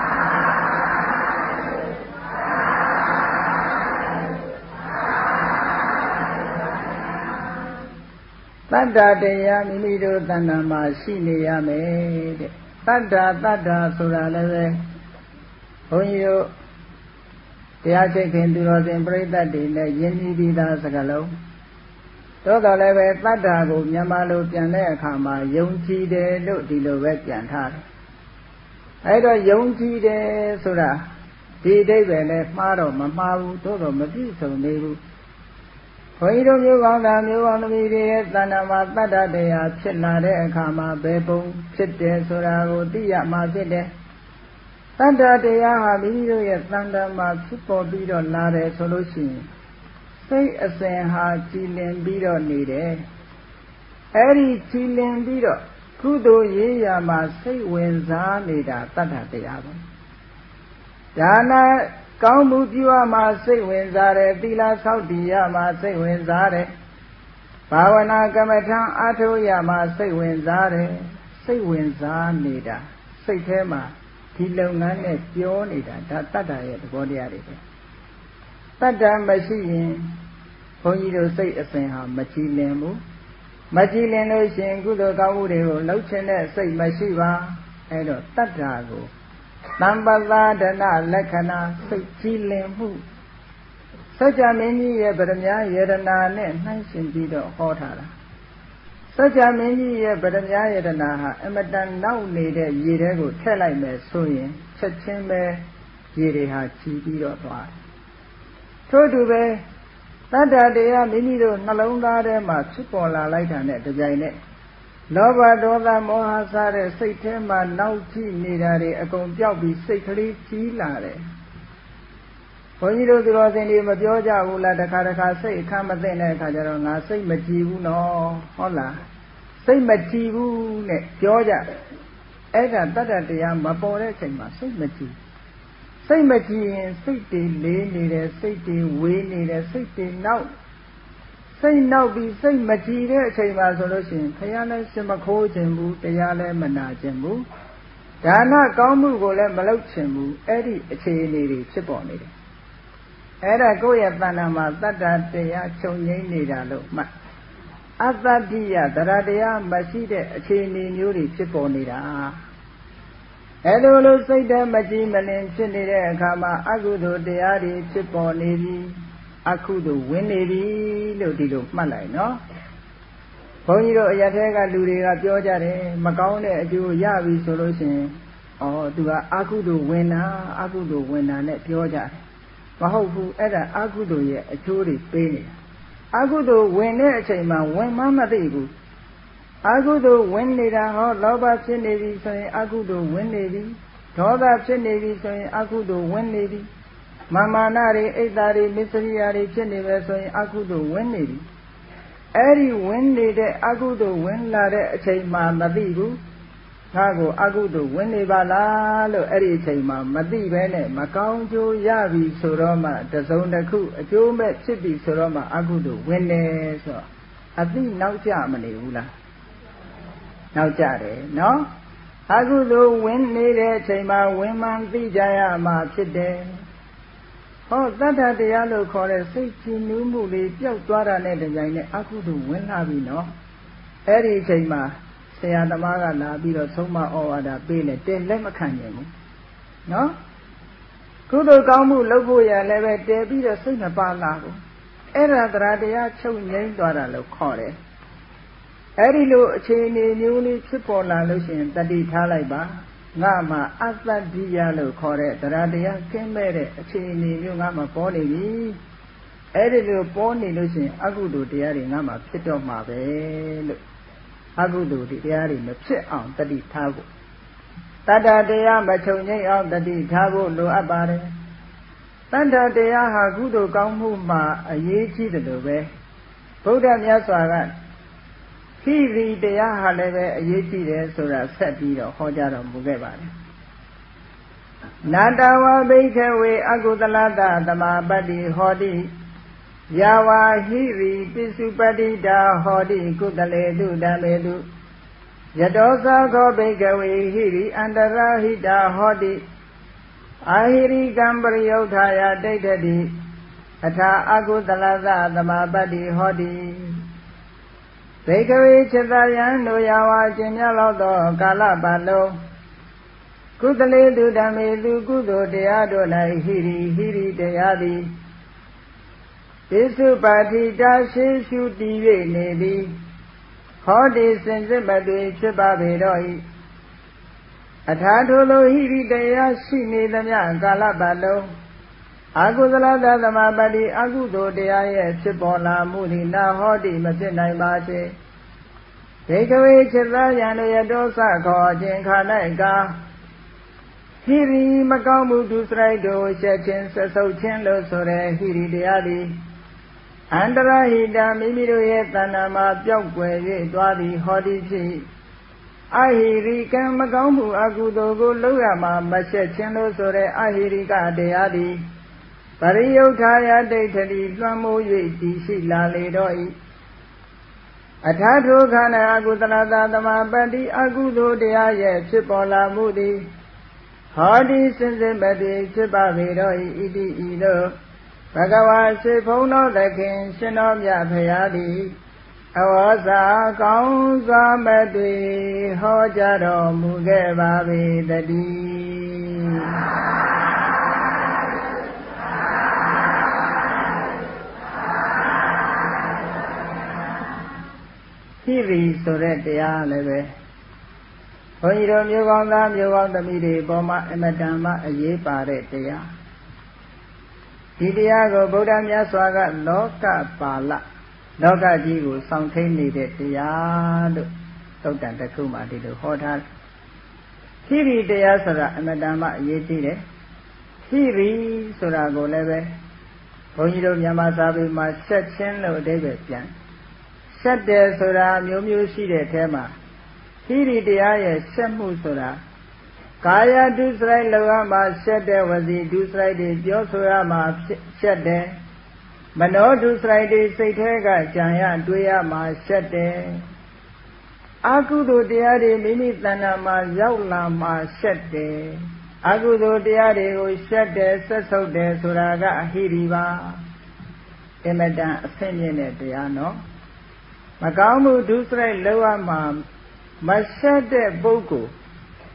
တတ္တတရားမိမိတို့တဏ္ဍာမှာရှိနေရမယ်တဲ့တတ္တတတ္တဆိုတာလည်းပဲဘုန်းကြီးတို့တရားချိတ်ခင်သူတော်စင်ပြိဿတ်တွေနဲ့ယဉ်ကျေးပြီးသားစကားလုံးသို့တော်လည်းပဲတတ္တကိုမြန်မာလိုပြန်တဲ့အခါမှာယုံကြည်တယ်လို့ဒီလိုပဲပြန်ထားတယ်အဲ့တော့ယုံကြည်တယ်ဆိုတာဒီအဓိပ္ပာယ်နဲ့မှားတော့မမှားဘူးသို့တော်မပြည့်စုံသေးဘူးဘုန်းကြီးတို့မျိုးကောင်းတာမျိုးကောင်းသမီးတွေရဲ့တဏ္ဍာမှာတတ္တတရားဖြစ်လာတဲ့အခါမှာဘယ်ပုံဖြစ်တယ်ဆိုတာကိုသိရမှာဖြစ်တယ်တတ္တတရားဟာမိမိတို့ရဲ့တဏ္ဍာမှာဖြစ်ပေါ်ပြီးတော့လာတယ်ဆိုလို့ရှိရင်စိတ်အစဉ်ဟာကြည်လင်ပြီးတော့နေတယ်အဲ့ဒီကြည်လင်ပြီးတော့ကုသိုလ်ရေးရာမှာစိတ်ဝင်စားနေတာတတ္တတရားပဲဒါနကောင်းမှုပြုရမှာစိတ်ဝင်စားတယ်သီလဆောက်တည်ရမှာစိတ်ဝင်စားတယ်ဘာဝနာကမ္မထံအားထုတ်ရမှာစိတ်ဝင်စားတယ်စိတ်ဝင်စားနေတာစိတ်ထဲမှာဒီလုပ်ငန်းနဲ့ပြောနေတာဒါတတ္တရဲ့သဘောတရားတွေပဲတတ္တမရှိရင်ဘုန်းကြီးတို့စိတ်အစဉ်ဟာမကြည်လင်ဘူးမကြည်လင်လို့ရှိရင်ကုသိုလ်ကောင်းမှုတွေကိုလှုပ်ချင်တဲ့စိတ်မရှိပါအဲ့တော့တတ္တကိုတမ္ပသာဒနာလက္ခဏာစိတ်ကြည်လင်မှုစัจ जा မင်းကြီးရဲ့ဗရမ ्या ယတနာနဲ့နှိုင်းရှင်ပြီးတော့ဟောထားတာစัจ जा မင်းကြီးရဲ့ဗရမ ्या ယတနာဟာအမတန်နောက်နေတဲ့ရေထဲကိုထည့်လိုက်မယ်ဆိုရင်ချက်ချင်းပဲရေတွေဟာကြည်ပြီးတော့သွားတယ်ထို့တူပဲတတ္တတရားမိမိတို့နှလုံးသားထဲမှာဖြစ်ပေါ်လာလိုက်တာနဲ့တပြိုင်နက်လောဘဒေါသမောဟစတဲ့စိတ်ထဲမှာနောက်ကြည့်နေတာတွေအကုန်ပြောက်ပြီးစိတ်ကလေးကြီးလာတယ်ဘုန်းကြီးတို့သူတော်စင်တွေမပြောကြဘူးလားတခါတခါစိတ်အခမ်းမသိတဲ့အခါကျတော့ငါစိတ်မကြည်ဘူးနော်ဟုတ်လားစိတ်မကြည်ဘူးနဲ့ပြောကြအဲ့ဒါတတ္တတရားမပေါ်တဲ့အချိန်မှာစိတ်မကြည်စိတ်မကြည်ရင်စိတ်တွေလေးနေတယ်စိတ်တွေဝေးနေတယ်စိတ်တွေနောက်စိတ်နောက်ပြီးစိတ်မကြည်တဲ့အချိန်မှာဆိုလို့ရှိရင်ခရလည်းစမခိုးခြင်းဘူးတရားလည်းမနာခြင်းဘူးဒါနကောင်းမှုကိုလည်းမလုပ်ခြင်းဘူးအဲ့ဒီအခြေအနေတွေဖြစ်ပေါ်နေတယ်အဲ့ဒါကိုယ့်ရဲ့တဏ္ဍာမှာတတ္တတရားချုပ်ငိမ့်နေတာလို့မှတ်အတ္တတိယတရားတရားမရှိတဲ့အခြေအနေမျိုးတွေဖြစ်ပေါ်နေတာအဲလိုလိုစိတ်ဓာတ်မကြည်မလင်ဖြစ်နေတဲ့အခါမှာအကုသိုလ်တရားတွေဖြစ်ပေါ်နေပြီအကုသိုလ်ဝင်နေပြီလို့ဒီလိုမှတ်လိုက်နော်ဘုန်းကြီးတို့အရာထဲကလူတွေကပြောကြတယ်မကောင်းတဲ့အကျိုးရပြီဆိုလို့ရှိရင်ဩသူကအကုသိုလ်ဝင်တာအကုသိုလ်ဝင်တာနဲ့ပြောကြတယ်မဟုတ်ဘူးအဲ့ဒါအကုသိုလ်ရဲ့အကျိုးတွေပေးနေတာအကုသိုလ်ဝင်တဲ့အချိန်မှာဝင်မှမသိဘူးအကုသိုလ်ဝင်နေတာဟောလောဘဖြစ်နေပြီဆိုရင်အကုသိုလ်ဝင်နေပြီဒေါသဖြစ်နေပြီဆိုရင်အကုသိုလ်ဝင်နေပြီမာမာနတွေအိတ်တာတွေမစ္စရိယာတွေဖြစ်နေပဲဆိုရင်အကုသိုလ်ဝင်နေပြီအဲ့ဒီဝင်နေတဲ့အကုသိုလ်ဝင်လာတဲ့အချိန်မှာမသိဘူးငါကိုအကုသိုလ်ဝင်နေပါလားလို့အဲ့ဒီအချိန်မှာမသိပဲနဲ့မကောင်းကျိုးရပြီဆိုတော့မှတစုံတစ်ခုအကျိုးမဲ့ဖြစ်ပြီဆိုတော့မှအကုသိုလ်ဝင်နေဆိုတော့အသိနောက်ကျမနေဘူးလားနောက်ကျတယ်နော်အကုသိုလ်ဝင်နေတဲ့အချိန်မှာဝင်မှန်သိကြရမှာဖြစ်တယ်ဟောတတ္တတရားလို့ခေါ်တဲ့စိတ်ကြည်နူးမှုလေးပျောက်သွားတာနဲ့တကြိမ်နဲ့အကုသိုလ်ဝင်လာပြီနော်အဲ့ဒီအချိန်မှာဆရာသမားကလာပြီးတော့သုံးမဩဝါဒပေးနေတယ်လက်မခံနိုင်ဘူးနော်ကုသိုလ်ကောင်းမှုလုပ်ဖို့ရလည်းပဲတည်ပြီးတော့စိတ်မပါလာဘူးအဲ့ဒါတရားတရားချုပ်ငြိမ်းသွားတာလို့ခေါ်တယ်အဲ့ဒီလိုအခြေအနေမျိုးလေးဖြစ်ပေါ်လာလို့ရှိရင်တတိထားလိုက်ပါငါမှာအတ္တဒိယလို့ခေါ်တဲ့တရားတရားကင်းမဲ့တဲ့အခြေအနေမျိုးငါမှာပေါ်နေပြီအဲ့ဒီလိုပေါ်နေလို့ရှိရင်အကုသိုလ်တရားတွေငါမှာဖြစ်တော့မှာပဲလို့အကုသိုလ်တရားတွေမဖြစ်အောင်တတိထားဖို့တတ္တတရားမချုပ်ငြိမ်းအောင်တတိထားဖို့လိုအပ်ပါတယ်တတ္တတရားဟာကုသိုလ်ကောင်းမှုမှာအရေးကြီးတယ်လို့ပဲဗုဒ္ဓမြတ်စွာကခိရိတရားဟာလည်းပဲအရေးကြီးတယ်ဆိုတာဆက်ပြီးတော့ဟောကြားတော်မူခဲ့ပါတယ်နာတဝဘိခဝေအကုသလတသမာပတ္တိဟောတိယာဝါဟိရိပိစုပတ္တိတာဟောတိကုသလေတုဓမ္မေတုယတောသာခောဘိခဝေဟိရိအန္တရာဟိတာဟောတိအာဟိရိကံပရိယုထာယဒိဋ္ဌတိအထာအကုသလသသမာပတ္တိဟောတိဘေကဝေจิตယံတို့ယာဝါကျင်မြလောက်သောကာလပတ်လုံးကုသလေတုဓမ္မေတုကုသိုလ်တရားတို့၌ဟိရိဟိရိတရားသည်ပိစုပါတိတာရှိရှုတည်၍နေသည်ဟောတိစင်စစ်မတွေဖြစ်ပါပေတော့၏အထာထိုလိုဟိရိတရားရှိနေသမျှကာလပတ်လုံးအကုသလသသမာပတ္တိအကုသိုလ်တရားရဲ့ဖြစ်ပေါ်လာမှုသည်နာဟောတိမဖြစ်နိုင်ပါစေဘေကဝေจิตယံတို့ရတောစခေါ်ခြင်းခါ၌ကာဟိရိမကောင်းမှုဒုစရိုက်တို့ရှက်ခြင်းဆက်ဆုပ်ခြင်းလို့ဆိုတဲ့ဟိရိတရားသည်အန္တရာဟိတာမိမိတို့ရဲ့တဏ္ဍာမှာပျောက်ကွယ်၍သွားသည်ဟောတိဖြစ်အဟိရိကံမကောင်းမှုအကုသိုလ်ကိုလုပ်ရမှာမရှက်ခြင်းလို့ဆိုတဲ့အဟိရိကတရားသည်ပရိယုထာယဒိဋ္ဌတိလွှမ်းမိုး၍တည်ရှိလာလေတော့၏အထာထိုခန္ဓာအကုသလသသမာပတ္တိအကုသိုလ်တရားရဲ့ဖြစ်ပေါ်လာမှုသည်ဟောဒီစင်စစ်မတည်ဖြစ်ပါပေတော့၏ဣတိဤသို့ဘဂဝါစေဖုံတော်သခင်ရှင်တော်မြတ်ဖရာသည်အဝါစာကောင်းစွာမတည်ဟောကြားတော်မူခဲ့ပါပေတည်းဟိရိဆိုတဲ့တရားလည်းပဲဘုန်းကြီးတို့မျိုးကောင်းသားမျိုးကောင်းသမီးတွေပေါ်မှာအမတန်မှအရေးပါတဲ့တရားဒီတရားကိုဗုဒ္ဓမြတ်စွာကလောကပါဠလောကကြီးကိုစောင့်ထိန်နေတဲ့တရားလို့သုတ်တန်တစ်ခုမှဒီလိုဟောထားဟိရိတရားဆိုတာအမတန်မှအရေးကြီးတယ်ဟိရိဆိုတာကိုလည်းပဲဘုန်းကြီးတို့မြန်မာစာပေမှာဆက်ချင်းလို့အဓိပ္ပာယ်ပြန်ဆက်တယ်ဆိုတာမျိုးမျိုးရှိတဲ့အဲမှာဟိရိတရားရဲ့ဆက်မှုဆိုတာကာယဒုစရိုက်လောကမှာဆက်တဲ့ဝစီဒုစရိုက်တွေပြောဆိုရမှာဆက်တယ်မနောဒုစရိုက်တွေစိတ်ထဲကကြံရတွေးရမှာဆက်တယ်အကုသိုလ်တရားတွေမိမိတဏ္ဍာမှာရောက်လာမှာဆက်တယ်အကုသိုလ်တရားတွေကိုဆက်တယ်ဆက်ဆုပ်တယ်ဆိုတာကအဟိရိပါအမတန်အဆင့်မြင့်တဲ့တရားနော်မကောင်းမှုဒုစရိုက်လောကမှာမဆက်တဲ့ပုဂ္ဂိုလ်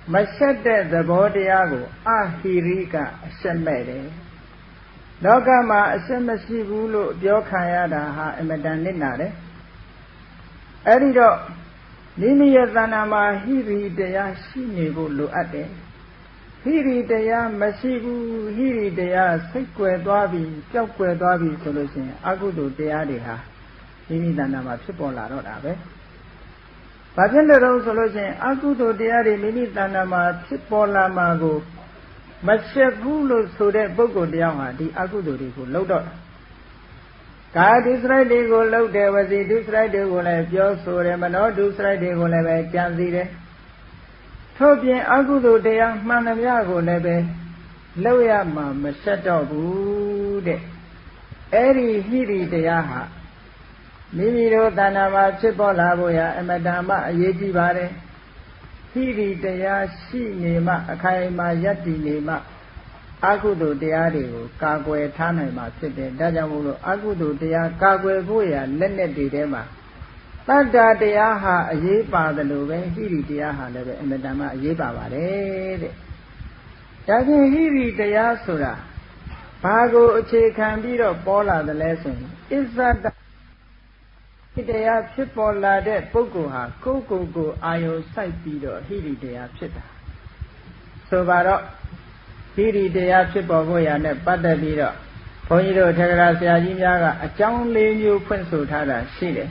Mashette the Bodiago, Ahirika, Shemede. Dogama, Shemashibulu, Biokayada, Emedaninade. Edido, Nimiya Zanama, Hiri dea, Shinibu Ade. Hiri dea, Mashibu, Hiri dea, Seque Dwabi, Jokwe Dwabi solution, Agudu deadeha. Nimi Zanama, Chipola, Rodabe. Bajenda solution, Agudu deade, Mimi Zanama, Chipola Mago. Mashagulo so that Bogo deama, the Agudu, Lodo. God is right, they go low there was a do right, they will have your so them and all do right, they will have a Janzide. Tobian Agudo de Manamiago nebe, Loyama, Mashato Bude. Eri Hiri de Yaha. Mimiro Danama Chipola Boya and Madama Yeji Bare. Hiri de Ya Shi Nema, Akaima Yati Nema. Agudo deade, Kagwe Tanama, Sitting, Dajamulo, Agudo dea, Kagwe Boya, Lenet de Dema. Tada deaha, a yepa the Lube, Hiri deaha, and the Dama, yepa vare. Dagin Hiri dea Sura. Pago Che can be of Bola the lesson. Is that the dea Chipola de Pogoha, Coco go, Ayo, Side Pido, Hiri dea Chita. So, Baro. Hiri dea Chipogoya ne Padabiro. Poniro Tegrasia Yaga, a John Lenu Prince Tada, Shide.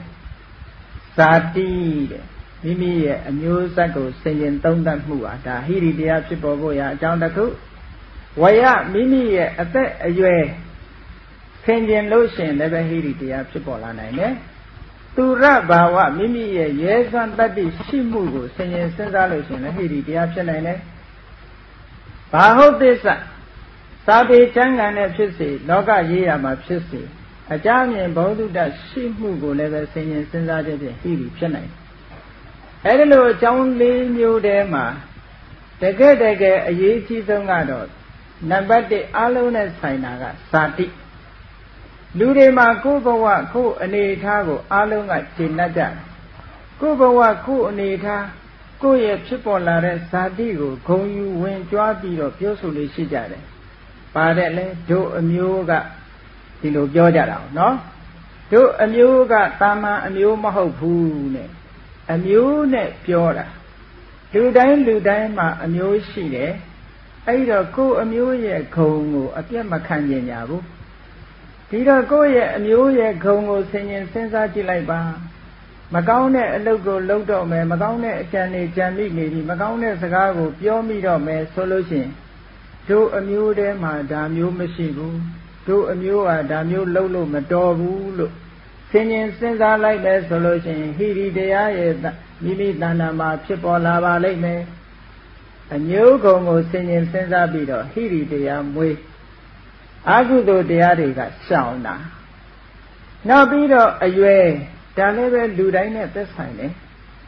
Sati, Mimi, a new Sako, singing Tondan Mua, da Hiri dea Chipogoya, John the Cook. Waya, Mimi, a bit a yue. Kenyan lotion, never Hiri dea Chipola nine. Tura Bawa, Mimi, yes, and that is Shimugo, singing Sensalotion, a Hiri dea Chenane. I hope this Sabi Changan Pisi, Loga Yama Pisi, a Jamian Bodu that Shimugo never singing since I did Hiri Chennai. Hello, John Lee New Dema. The good a Yichi Zongado, number the Alone Sinaga, Sati. Ludema Kubawa Ku Anitago, Alunga Chinaja. Kubawa Ku Anita. Go ye Chipola Sadigo, go you when Joabi of Yosuli Shijare. Padele, do a muga, Tilo Jojara, no? Do a muga, Tama, a mu mahopune, a mune piora. Do dine, do dine, ma, a mu shide. Either go a mu ye congo, a piamacan yabu. Tida go ye a mu ye congo singing sensa dilaiba. Magaune a logo lodo me, Magaune a canny jammy lady, Magaune Sagago, Piomido me, solution. Do a mule de ma damu machibu, do a mule a damu lolo madobu, singing since I like me solution, Hiri dea, Mimi Danama, Chipola like me. A new gongo singing since I be the Hiri dea mwe. Agudo dea got sound. Now be the a yue. Danebe Ludine at this time, eh?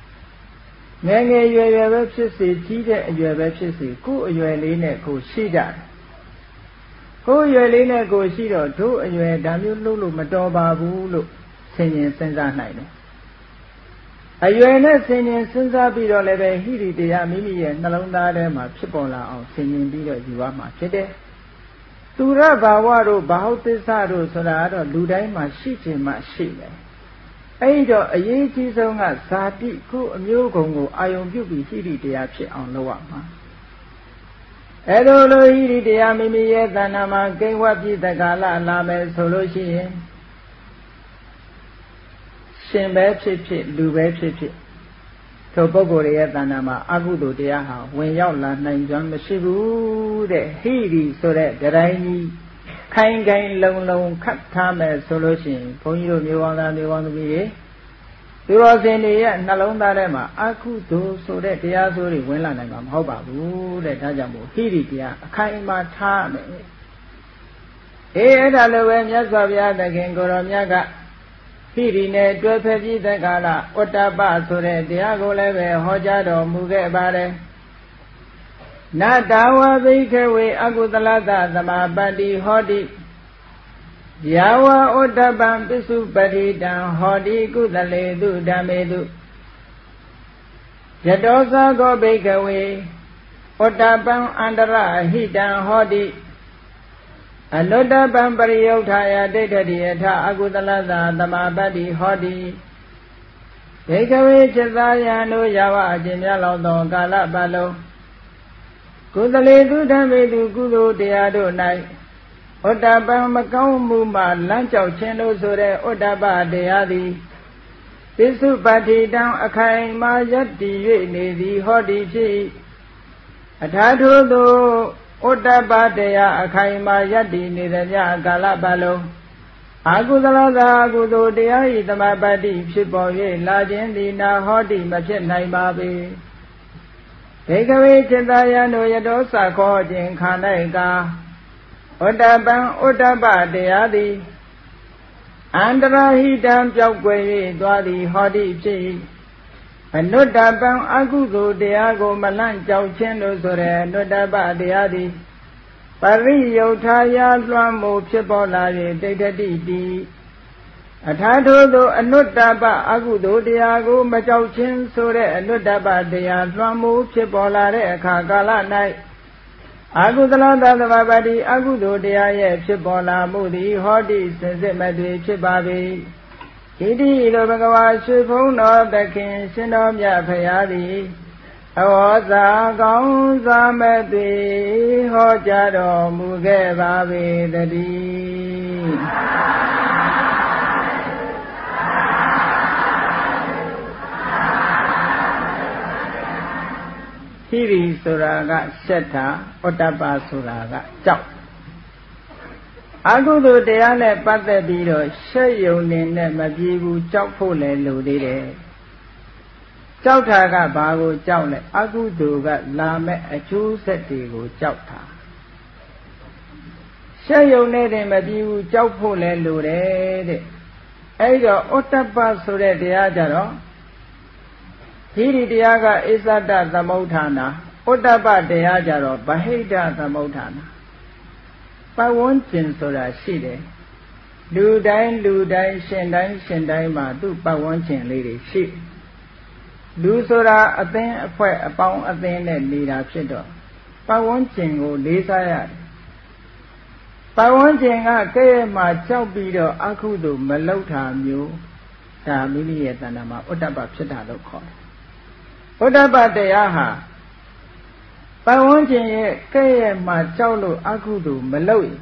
Nangy, you have a website, Tita, you have a website, go your lane, go Shida. Go your lane, go Shida, two, and you have Damu Lulu, Madoba, Bulu, singing Senza night. Are you not singing Senza Bido Leve, Hiri, the Amini, and Nalonda, my Chipola, or singing Bido, you are my chede? Tura Bawaro, Bahotisado, Solado, Ludine, my sheet in my sheet. Aido a yeji zonga sati ku a mule gongo ion bubi hiri dea pit on Loama. Edo lo hiri dea mimi ye danama gain wapi the gala lame solution. Shimbe pit, lube pit. To Bogoria danama agudo dea, when yaula nine John Mashibu, the hiri so that the rainy. Kind gain long long cut time as solution. Ponyo Miwana Miwan be. You was in the end, Nalonda Lema, Akudo, so that the Azuri Wenlanam, Hoba, the Tajamu, Hiridia, a kind my time. Eh, Alawen Yazavia, the Gengoram Yaga, Hirine, Dwepeji, the Gala, Otaba, so that the Ago Leve, Hojado, Muge Bare. Nadawa Bakery, Agudalada, the Mabadi, Hodi Yawa Otabam, Pisu Badi, down Hodi, Gudale, do Damedu. Jadosa go Bakery, ဩတ္တပံအန္တရဟိတံဟောတိအနုတ္တပံပရိယုထာယဒိဋ္ဌတိယထအကုသလသာသမာပတ္တိဟောတိဒေကဝေจิตာယံတို့ရဝအကျင့်များလောက်သောကာလပတ်လုံးကုသလေသူဓမ္မေသူကုသိုလ်တရားတို့၌ဩတ္တပံမကောင်းမှုမှလမ်းကြောက်ခြင်းလို့ဆိုတဲ့ဩတ္တပတရားသည်ပစ္စုပ္ပတိတံအခိုင်မာယတ္တိ၍နေသည်ဟောတိဖြစ်အထာထိုသို့ဩတ္တပတရားအခိုင်မာယတ္တိနေသည်မြကာလပတ်လုံးအကုသလသာအကုသိုလ်တရားဤသမပတ္တိဖြစ်ပေါ်၍လာခြင်းသည်နာဟောတိမဖြစ်နိုင်ပါပေဒေကဝေจิตာယံတို့ယတောစခောခြင်းခန္ဓာ၌ကာဩတ္တပံဩတ္တပတရားသည်အန္တရာဟိတံပြောက်ွယ်၍သွားသည်ဟောတိဖြစ်အနုတ္တပံအကုသိုလ်တရားကိုမလန့်ကြောက်ခြင်းလို့ဆိုတဲ့အနုတ္တပတရားသည်ပရိယုထာယလွှမ်းမိုးဖြစ်ပေါ်လာ၍ဒိဋ္ဌတိတိအထာထိုသို့အနုတ္တပအကုသိုလ်တရားကိုမကြောက်ခြင်းဆိုတဲ့အနုတ္တပတရားလွှမ်းမိုးဖြစ်ပေါ်လာတဲ့အခါကာလ၌အကုသလသတ္တဗပတိအကုသိုလ်တရားရဲ့ဖြစ်ပေါ်လာမှုသည်ဟောတိစင်စစ်မသွေဖြစ်ပါပေဣတိလိုဘဂဝါရွှေဖုံးတော်သခင်ရှင်တော်မြတ်ဖရာသည်အဝေါဇာကောင်းစွာမဲ့သွေဟောကြားတော်မူခဲ့ပါပေတည်းဟိရိဆိုတာကရှက်တာဩတ္တပဆိုတာကကြောက်အကုသိုလ်တရားနဲ့ပတ်သက်ပြီးတော့ရှက်ယုံနေနဲ့မပြေဘူးကြောက်ဖို့လည်းလိုသေးတယ်ကြောက်တာကဘာကိုကြောက်လဲအကုသိုလ်ကလာမဲ့အကျိုးဆက်တွေကိုကြောက်တာရှက်ယုံနဲ့တင်မပြေဘူးကြောက်ဖို့လည်းလိုတယ်တဲ့အဲ့တော့ဩတ္တပဆိုတဲ့တရားကြတော့ဟိရိတရားကဣဇဒသမုဋ္ဌာနာဩတ္တပတရားကြတော့ဗဟိတသမုဋ္ဌာနာပတ်ဝန်းကျင်ဆိုတာရှိတယ်လူတိုင်းလူတိုင်းရှင်တိုင်းရှင်တိုင်းမှာသူ့ပတ်ဝန်းကျင်လေးတွေရှိလူဆိုတာအသင်းအဖွဲ့အပေါင်းအသင်းနဲ့နေတာဖြစ်တော့ပတ်ဝန်းကျင်ကိုလေးစားရတယ်ပတ်ဝန်းကျင်ကကဲ့ရဲ့မှာကြောက်ပြီးတော့အကုသို့မလုပ်တာမျိုးဒါမိမိရဲ့တဏ္ဍာမှာဩတ္တပဖြစ်တာလို့ခေါ်တယ်ဩတ္တပတရားဟာပတ်ဝန်းကျင်ရဲ့ကဲ့ရဲ့မှာကြောက်လို့အကုသို့မလုပ်ရင်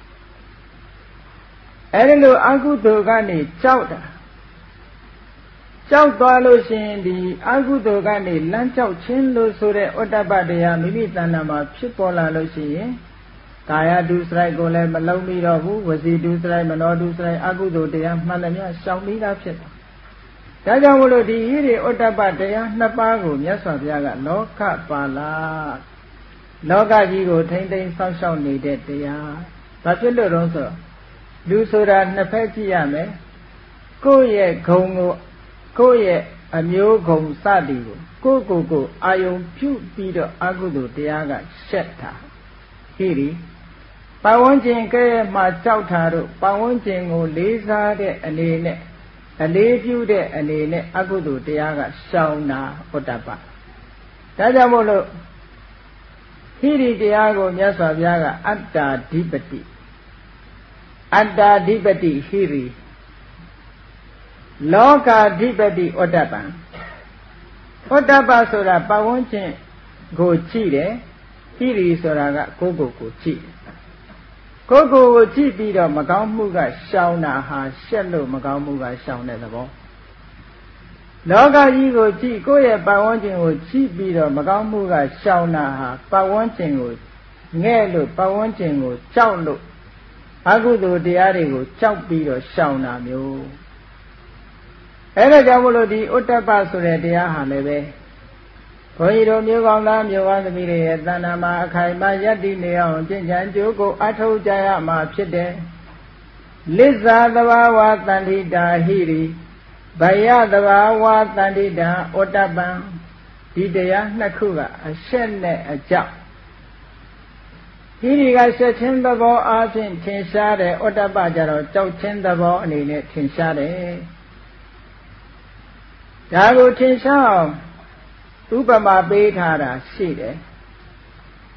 အဲဒီလိုအကုသိုလ်ကနေကြောက်တာကြောက်သွားလို့ရှိရင်ဒီအကုသိုလ်ကနေလမ်းကြောက်ခြင်းလို့ဆိုတဲ့ဩတ္တပတရားမိမိတဏ္ဍာမှာဖြစ်ပေါ်လာလို့ရှိရင်ကာယဒုစရိုက်ကိုလည်းမလုံးပြီးတော့ဘူးဝစီဒုစရိုက်မနောဒုစရိုက်အကုသိုလ်တရားမှန်သမျှရှောင်ပြီးသားဖြစ်တာဒါကြောင့်မလို့ဒီဟိရိဩတ္တပတရားနှစ်ပါးကိုမြတ်စွာဘုရားကလောကပါဠိလောကကြီးကိုထိမ့်သိမ်းဆောက်ရှောက်နေတဲ့တရားဘာဖြစ်လို့တော့ဆိုတော့လူဆိုတာနှစ်ဖက်ကြည့်ရမယ်ကိုယ့်ရဲ့ဂုံကိုကိုယ့်ရဲ့အမျိုးဂုံစသည်ကိုကိုယ့်ကိုယ်ကိုအာယုံပြုပြီးတော့အကုသိုလ်တရားကရှက်တာဟိရိပတ်ဝန်းကျင်ကဲ့ရဲ့မှာကြောက်တာတို့ပတ်ဝန်းကျင်ကိုလေးစားတဲ့အနေနဲ့အလေးပြုတဲ့အနေနဲ့အကုသိုလ်တရားကရှောင်တာဩတ္တပဒါကြောင့်မို့လို့ဟိရိတရားကိုမြတ်စွာဘုရားကအတ္တာဓိပတိအတ္တာဓိပတိဟိရိလောကာဓိပတိဩတ္တပံဩတ္တပဆိုတာပတ်ဝန်းကျင်ကိုကြည့်တယ်ဟိရိဆိုတာကကိုယ့်ကိုယ်ကိုကြည့်ကိုယ့်ကိုယ်ကိုကြည့်ပြီးတော့မကောင်းမှုကရှောင်တာဟာရှက်လို့မကောင်းမှုကရှောင်တဲ့သဘောလောကကြီးကိုကြည့်ကိုယ့်ရဲ့ပတ်ဝန်းကျင်ကိုကြည့်ပြီးတော့မကောင်းမှုကရှောင်တာဟာပတ်ဝန်းကျင်ကိုငဲ့လို့ပတ်ဝန်းကျင်ကိုကြောက်လို့အကုသိုလ်တရားတွေကိုကြောက်ပြီးတော့ရှောင်တာမျိုးအဲဒါကြောင့်မလို့ဒီဥတ္တပဆိုတဲ့တရားဟာလည်းပဲဘုန်းကြီးတို့မျိုးကောင်းသားမျိုးဝါသမီးတွေရဲ့တဏ္ဍာမှာအခိုင်အမာယက်တည်နေအောင်ကျင့်ကြံကြိုးကိုအထောက်ကြရမှာဖြစ်တယ်လစ္စာသဘာဝတန္တိတာဟိရိဗယသဘာဝတန္တိတာဩတ္တပံဒီတရားနှစ်ခုကအရှက်နဲ့အကြောက်ဟိရိကရှက်ခြင်းသဘောအားဖြင့်ထင်ရှားတယ်ဩတ္တပကြတော့ကြောက်ခြင်းသဘောအနေနဲ့ထင်ရှားတယ်ဒါကိုထင်ရှားအောင်ဥပမာပေးထားတာရှိတယ်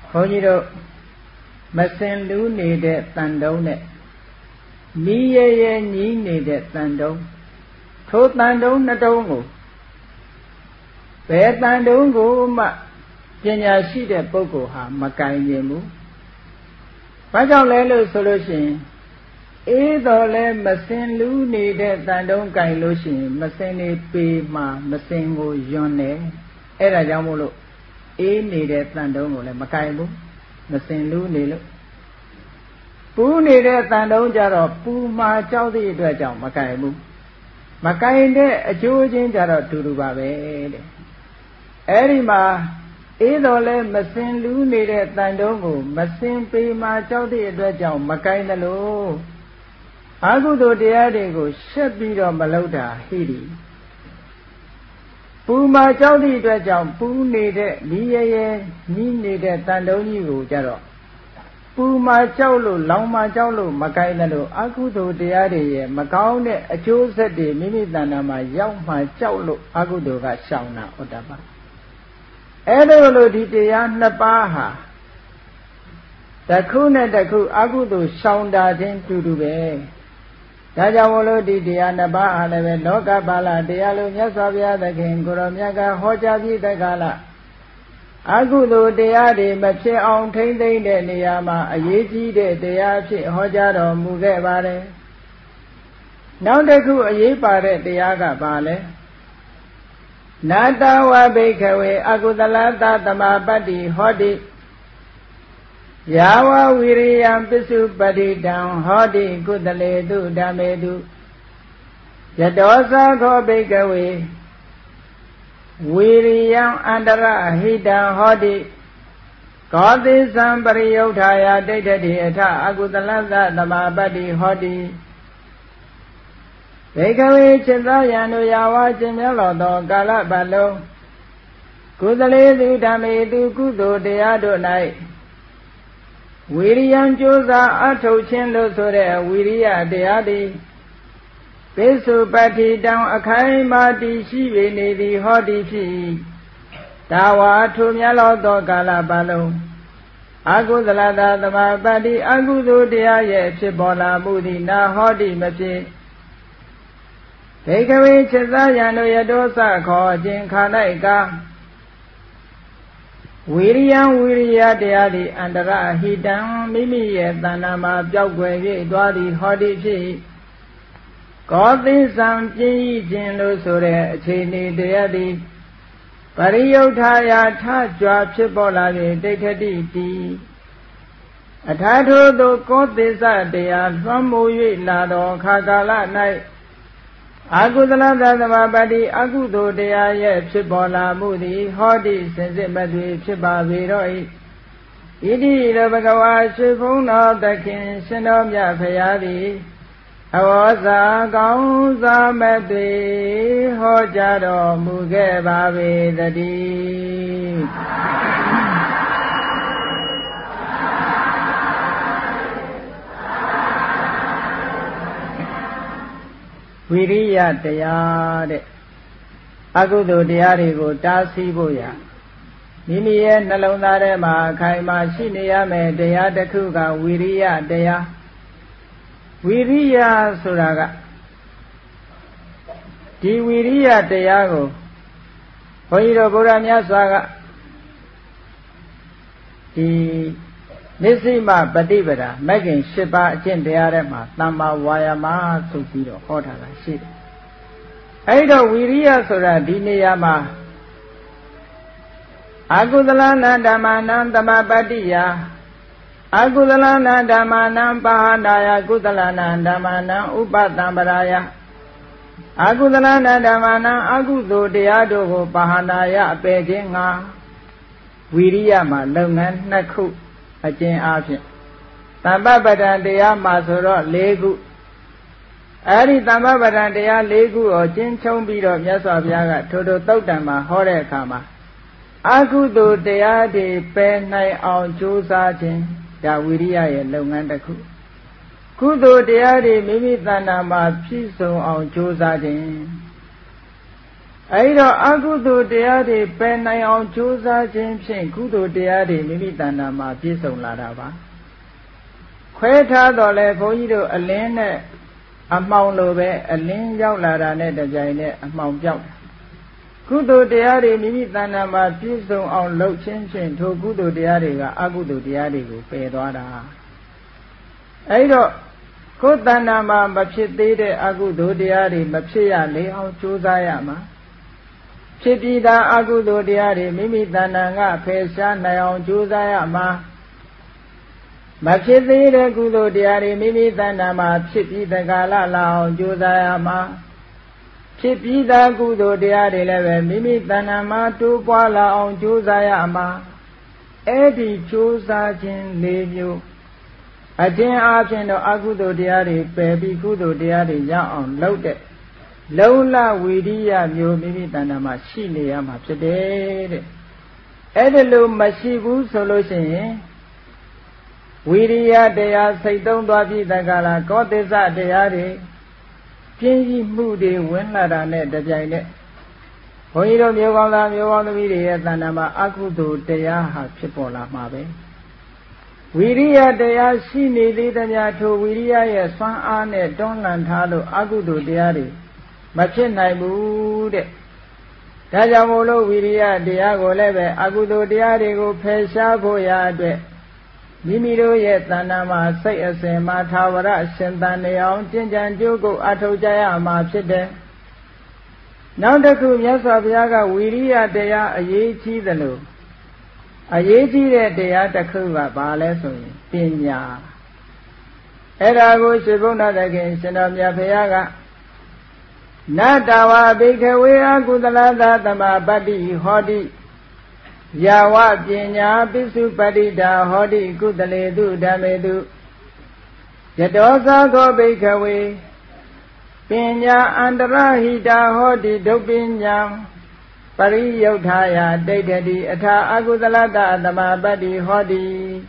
ဘုန်းကြီးတို့မစင်လူးနေတဲ့တန်တုံးနဲ့နီးရဲရဲညီးနေတဲ့တန်တုံးထိုတန်တုံးနှစ်တုံးကိုဘယ်တန်တုံးကိုမှပညာရှိတဲ့ပုဂ္ဂိုလ်ဟာမကင်ခြင်းဘူး။ဘာကြောင့်လဲလို့ဆိုလို့ရှိရင်အေးတော်လဲမစင်လူးနေတဲ့တန်တုံးကင်လို့ရှိရင်မစင်နေပေမှာမစင်ကိုယွန်းတယ်။အဲ့ဒါကြောင့်မို့လို့အေးနေတဲ့တန်တုံးကိုလည်းမကင်ဘူးမစင်လူးနေလို့ပူးနေတဲ့တန်တုံးကြတော့ပူမှာကြောက်သည့်အတွက်ကြောင့်မကင်ဘူးမကင်တဲ့အကျိုးချင်းကြတော့တူတူပါပဲတဲ့အဲ့ဒီမှာအေးတော်လဲမစင်လူးနေတဲ့တန်တုံးကိုမစင်ပေမှာကြောက်သည့်အတွက်ကြောင့်မကင်တယ်လို့အကုသိုလ်တရားတွေကိုရှက်ပြီးတော့မလုပ်တာဟိတိပူမှာကြောက်သည့်အတွက်ကြောင့်ပူနေတဲ့နီးရဲရဲနီးနေတဲ့တန်တုံးကြီးကိုကြတော့ပူမှာကြောက်လို့လောင်မှာကြောက်လို့မကိုင်းတယ်လို့အကုသိုလ်တရားတွေရဲ့မကောင်းတဲ့အကျိုးဆက်တွေမိမိတဏ္ဍာမှာရောက်မှကြောက်လို့အကုသိုလ်ကရှောင်တာဥဒ္ဒပအဲ့ဒါလို့ဒီတရားနှစ်ပါးဟာတစ်ခုနဲ့တစ်ခုအကုသိုလ်ရှောင်တာချင်းတူတူပဲဒါကြောင့်မလို့ဒီတရားနှစ်ပါးအားလည်းပဲလောကပါဠတရားလို့မြတ်စွာဘုရားသခင်ကိုရောမြတ်ကဟောကြားပြီးတဲ့ကာလအကုသိုလ်တရားတွေမဖြစ်အောင်ထိမ့်သိမ့်တဲ့နေရာမှာအရေးကြီးတဲ့တရားဖြစ်ဟောကြားတော်မူခဲ့ပါတယ်။နောက်တစ်ခုအရေးပါတဲ့တရားကပါလဲနာတဝဘိခဝေအကုသလတသမပတ္တိဟောတိယာဝဝိရိယံပစ္စုပတ္တိတံဟောတိကုသလေတုဓမ္မေတုယတောသခောဘိခဝေဝိရိယံအန္တရဟိတံဟောတိကောတိသံပရိယုထာယဒိဋ္ဌတိအထအကုသလသသမပတ္တိဟောတိဘေကဝေจิตယံတို့ယာဝကျင်မြတ်တော်သောကာလပတ်လုံးကုသလေသူဓမ္မေသူကုသိုလ်တရားတို့၌ဝိရိယံကြိုးစားအထုတ်ခြင်းလို့ဆိုတဲ့ဝိရိယတရားသည်ပိစုပတ္တိတံအခိုင်မာတည်ရှိပေနေသည်ဟောတိဖြစ်ဒါဝါထိုမြတ်တော်သောကာလပတ်လုံးအကုသလတာသမပတ္တိအကုသိုလ်တရားရဲ့ဖြစ်ပေါ်လာမှုသည်နာဟောတိမဖြစ်ဘေကဝေจิตယံတို့ယတောသခောခြင်းခါ၌ကဝိရိယံဝိရိယတရားသည်အန္တရဟိတံမိမိရဲ့တဏ္ဍာမှာပျောက်ကွယ်၍သွားသည်ဟောတိဖြစ်ကောသိသံပြင်းဤခြင်းလို့ဆိုတဲ့အခြေအနေတရားသည်ပရိယုထာယထကြွဖြစ်ပေါ်လာ၍ဒိဋ္ဌတိတိအထာထိုသို့ကောသိသတရားလွှမ်းမိုး၍လာတော်ခါကာလ၌အကုသလသသမပတ္တိအကုသိုလ်တရားရဲ့ဖြစ်ပေါ်လာမှုသည်ဟောတိစင်စစ်မသွေဖြစ်ပါပေတော့၏ဣတိရဘဂဝါရှိဖုံးတော်သခင်ရှင်တော်မြတ်ဖရာသည်အဝေါဇာကောင်းစွာမသွေဟောကြားတော်မူခဲ့ပါပေသတည်းဝိရိယတရားတဲ့အကုသိုလ်တရားတွေကိုတားဆီးဖို့ရမိမိရဲ့နှလုံးသားထဲမှာအခိုင်အမာရှိနေရမယ်တရားတစ်ခုကဝိရိယတရားဝိရိယဆိုတာကဒီဝိရိယတရားကိုဘုန်းကြီးတို့ဗုဒ္ဓမြတ်စွာကဒီမစ္စည်းမပฏิပဒါမဂ်ခင်၈ပါးအကျင့်တရားထဲမှာသမ္မာဝါယာမဆိုပြီးတော့ဟောထားတာရှိတယ်။အဲဒီတော့ဝိရိယဆိုတာဒီနေရာမှာအကုသလနာဓမ္မနံသမပတ္တိယအကုသလနာဓမ္မနံပါဟနာယကုသလနာဓမ္မနံဥပတံပရာယအကုသလနာဓမ္မနံအကုသိုလ်တရားတို့ကိုပါဟနာယအပေခြင်းငါဝိရိယမှာလုပ်ငန်းနှစ်ခုအကျဉ်းအားဖြင့်သမ္ပပဒံတရားမှာဆိုတော့၄ခုအဲဒီသမ္ပပဒံတရား၄ခုကိုကျဉ်းချုံပြီးတော့မြတ်စွာဘုရားကထိုထိုသုတ်တံမှာဟောတဲ့အခါမှာအကုသိုလ်တရားတွေပယ်နိုင်အောင်ကြိုးစားခြင်းဒါဝိရိယရဲ့လုပ်ငန်းတစ်ခုကုသိုလ်တရားတွေမိမိတဏ္ဍာမှာပြည့်စုံအောင်ကြိုးစားခြင်းအဲ့တော့အကုသိုလ်တရားတွေပယ်နိုင်အောင်ကြိုးစားခြင်းဖြင့်ကုသိုလ်တရားတွေမိမိတဏ္ဍာမှာပြည့်စုံလာတာပါခွဲထားတော့လဲဘုန်းကြီးတို့အလင်းနဲ့အမှောင်လိုပဲအလင်းရောက်လာတာနဲ့တကြိုင်နဲ့အမှောင်ပြောက်ကုသိုလ်တရားတွေမိမိတဏ္ဍာမှာပြည့်စုံအောင်လုပ်ခြင်းဖြင့်ထိုကုသိုလ်တရားတွေကအကုသိုလ်တရားတွေကိုပယ်သွားတာအဲ့တော့ကိုယ်တဏ္ဍာမှာမဖြစ်သေးတဲ့အကုသိုလ်တရားတွေမဖြစ်ရလေအောင်ကြိုးစားရမှာဖြစ်ပြီးသားအကုသိုလ်တရားတွေမိမိတဏ္ဍာကဖယ်ရှားနိုင်အောင်ကြိုးစားရမှာမဖြစ်သေးတဲ့ကုသိုလ်တရားတွေမိမိတဏ္ဍာမှာဖြစ်ပြီးတကာလလာအောင်ကြိုးစားရမှာဖြစ်ပြီးသားကုသိုလ်တရားတွေလည်းပဲမိမိတဏ္ဍာမှာတိုးပွားလာအောင်ကြိုးစားရမှာအဲ့ဒီကြိုးစားခြင်း၄မျိုးအခြင်းအပြင်တော့အကုသိုလ်တရားတွေပယ်ပြီးကုသိုလ်တရားတွေရအောင်လုပ်တဲ့လုံလဝီရိယမျိုးမိမိတဏ္ဍာမှာရှိနေရမှာဖြစ်တယ်တဲ့အဲ့ဒါလို့မရှိဘူးဆိုလို့ရှိရင်ဝီရိယတရားစိတ်သုံးသွားပြီးတက္ကလာကောသစ္စတရားတွေပြင်းကြီးမှုတွေဝင်လာတာနဲ့တပြိုင်နက်ဘုန်းကြီးတို့မျိုးကောင်းသားမျိုးကောင်းသမီးတွေရဲ့တဏ္ဍာမှာအကုသိုလ်တရားဟာဖြစ်ပေါ်လာမှာပဲဝီရိယတရားရှိနေသေးသမျှထိုဝီရိယရဲ့စွမ်းအားနဲ့တွန်းလှန်ထားလို့အကုသိုလ်တရားတွေမဖြစ်နိုင်ဘူးတဲ့ဒါကြောင့်မို့လို့ဝီရိယတရားကိုလည်းပဲအကုသိုလ်တရားတွေကိုဖယ်ရှားဖို့ရာအတွက်မိမိတို့ရဲ့တဏ္ဍာမှာစိတ်အစဉ်မှာသာဝရရှင်သန်နေအောင်ကျင့်ကြံကြိုးကိုအထောက်ကြရမှာဖြစ်တယ်နောက်တစ်ခုမြတ်စွာဘုရားကဝီရိယတရားအရေးကြီးသလိုအရေးကြီးတဲ့တရားတစ်ခုကဘာလဲဆိုရင်ပညာအဲ့ဒါကိုရှင်ဘုရားသခင်ရှင်တော်မြတ်ဘုရားကနတဝဘိခဝေအကုသလသာသမပတ္တိဟောတိယာဝပညာပိစုပတ္တိတာဟောတိကုသလေတုဓမ္မေတုယတောသာသောဘိခဝေပညာအန္တရဟိတာဟောတိဒုပ္ပညာပရိယုထာယဒိဋ္ဌတိအထာအကုသလတသမပတ္တိဟောတိ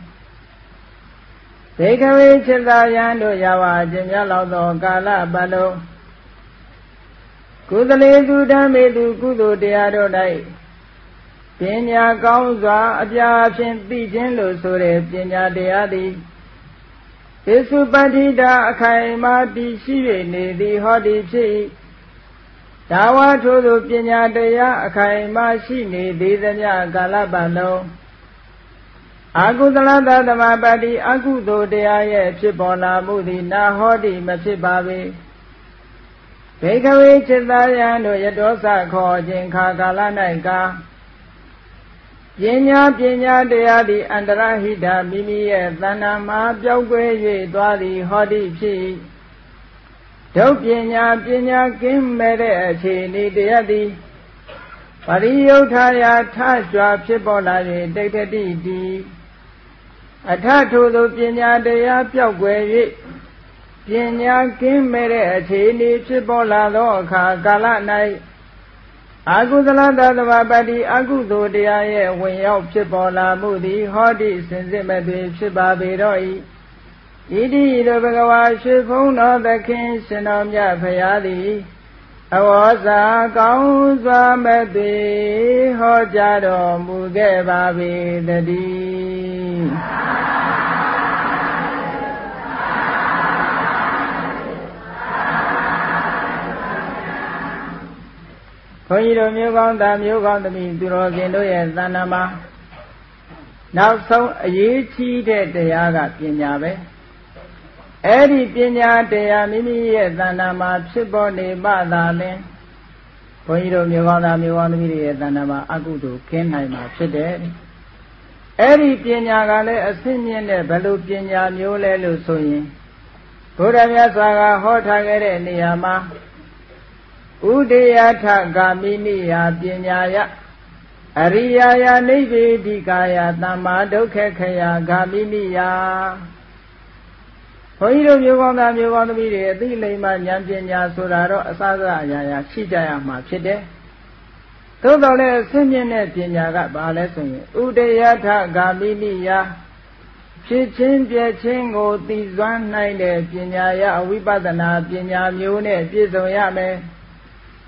ဘေကဝေจิตာယံတို့ယာဝအခြင်းများလောက်သောကာလပတ်လုံးကုသလေသူဓမ္မေသူကုသိုလ်တရားတို့၌ပညာကောင်းစွာအပြာဖြင့်သိခြင်းလို့ဆိုတဲ့ပညာတရားသည်ပိစုပတ္တိတာအခိုင်အမာတည်ရှိ၍နေသည်ဟောဒီဖြစ်၏ဒါဝထို့သောပညာတရားအခိုင်အမာရှိနေသေးသမျှကာလပတ်လုံးအကုသလသသမပတ္တိအကုသိုလ်တရားရဲ့ဖြစ်ပေါ်လာမှုသည်နာဟောတိမဖြစ်ပါပေဘေကဝေจิตာယံတို့ယတောသခေါ်ခြင်းခါကာလ၌ကာပညာပညာတရားသည်အန္တရဟိတာမိမိရဲ့တဏ္ဍာမှာပျောက်ကွယ်၍သွားသည်ဟောတိဖြစ်ဒုပညာပညာကင်းမဲ့တဲ့အခြေအနေတရားသည်ပရိယုထာယထကြွဖြစ်ပေါ်လာ၍ဒိဋ္ဌတိတိအထထိုသောပညာတရားပျောက်ကွယ်၍ပညာကင်းမဲ့တဲ့အခြေအနေဖြစ်ပေါ်လာသောအခါကာလ၌အကုသလသတ္တဝပတ္တိအကုသိုလ်တရားရဲ့ဝင်ရောက်ဖြစ်ပေါ်လာမှုသည်ဟောတိစင်စစ်မဲ့တွင်ဖြစ်ပါပေတော့၏ဣတိရဘဂဝါရှိဖုံးတော်သခင်ရှင်တော်မြတ်ဖရာသည်အဝေါဇာကောင်းစွာမဲ့တွင်ဟောကြားတော်မူခဲ့ပါပေတည်းဘုန်းကြီးတို့မျိုးကောင်းသားမျိုးကောင်းသမီးသူတော်စင်တို့ရဲ့သဏ္ဍာန်မှာနောက်ဆုံးအရေးကြီးတဲ့တရားကပညာပဲအဲ့ဒီပညာတရားမိမိရဲ့သဏ္ဍာန်မှာဖြစ်ပေါ်နေမှသာလျှင်ဘုန်းကြီးတို့မျိုးကောင်းသားမျိုးကောင်းသမီးတွေရဲ့သဏ္ဍာန်မှာအကုသိုလ်ကင်းနိုင်မှာဖြစ်တယ်အဲ့ဒီပညာကလည်းအဆင့်မြင့်တဲ့ဘယ်လိုပညာမျိုးလဲလို့ဆိုရင်ဘုရားမြတ်စွာကဟောထားခဲ့တဲ့နေရာမှာဥဒေယထဂာမိနိယပညာယအရိယာယနိဗ္ဗေဒိကာယသမ္မာဒုက္ခခယဂာမိနိယဘုန်းကြီးတို့မျိုးကောင်းသားမျိုးကောင်းသမီးတွေအသိလိမ္မာဉာဏ်ပညာဆိုတာတော့အစစအရာရာရှိကြရမှာဖြစ်တယ်သို့တော်လည်းအဆင့်မြင့်တဲ့ပညာကဘာလဲဆိုရင်ဥဒေယထဂာမိနိယဖြစ်ချင်းပြည့်ချင်းကိုသိစွမ်းနိုင်တဲ့ပညာယဝိပဿနာပညာမျိုးနဲ့ပြည့်စုံရမယ်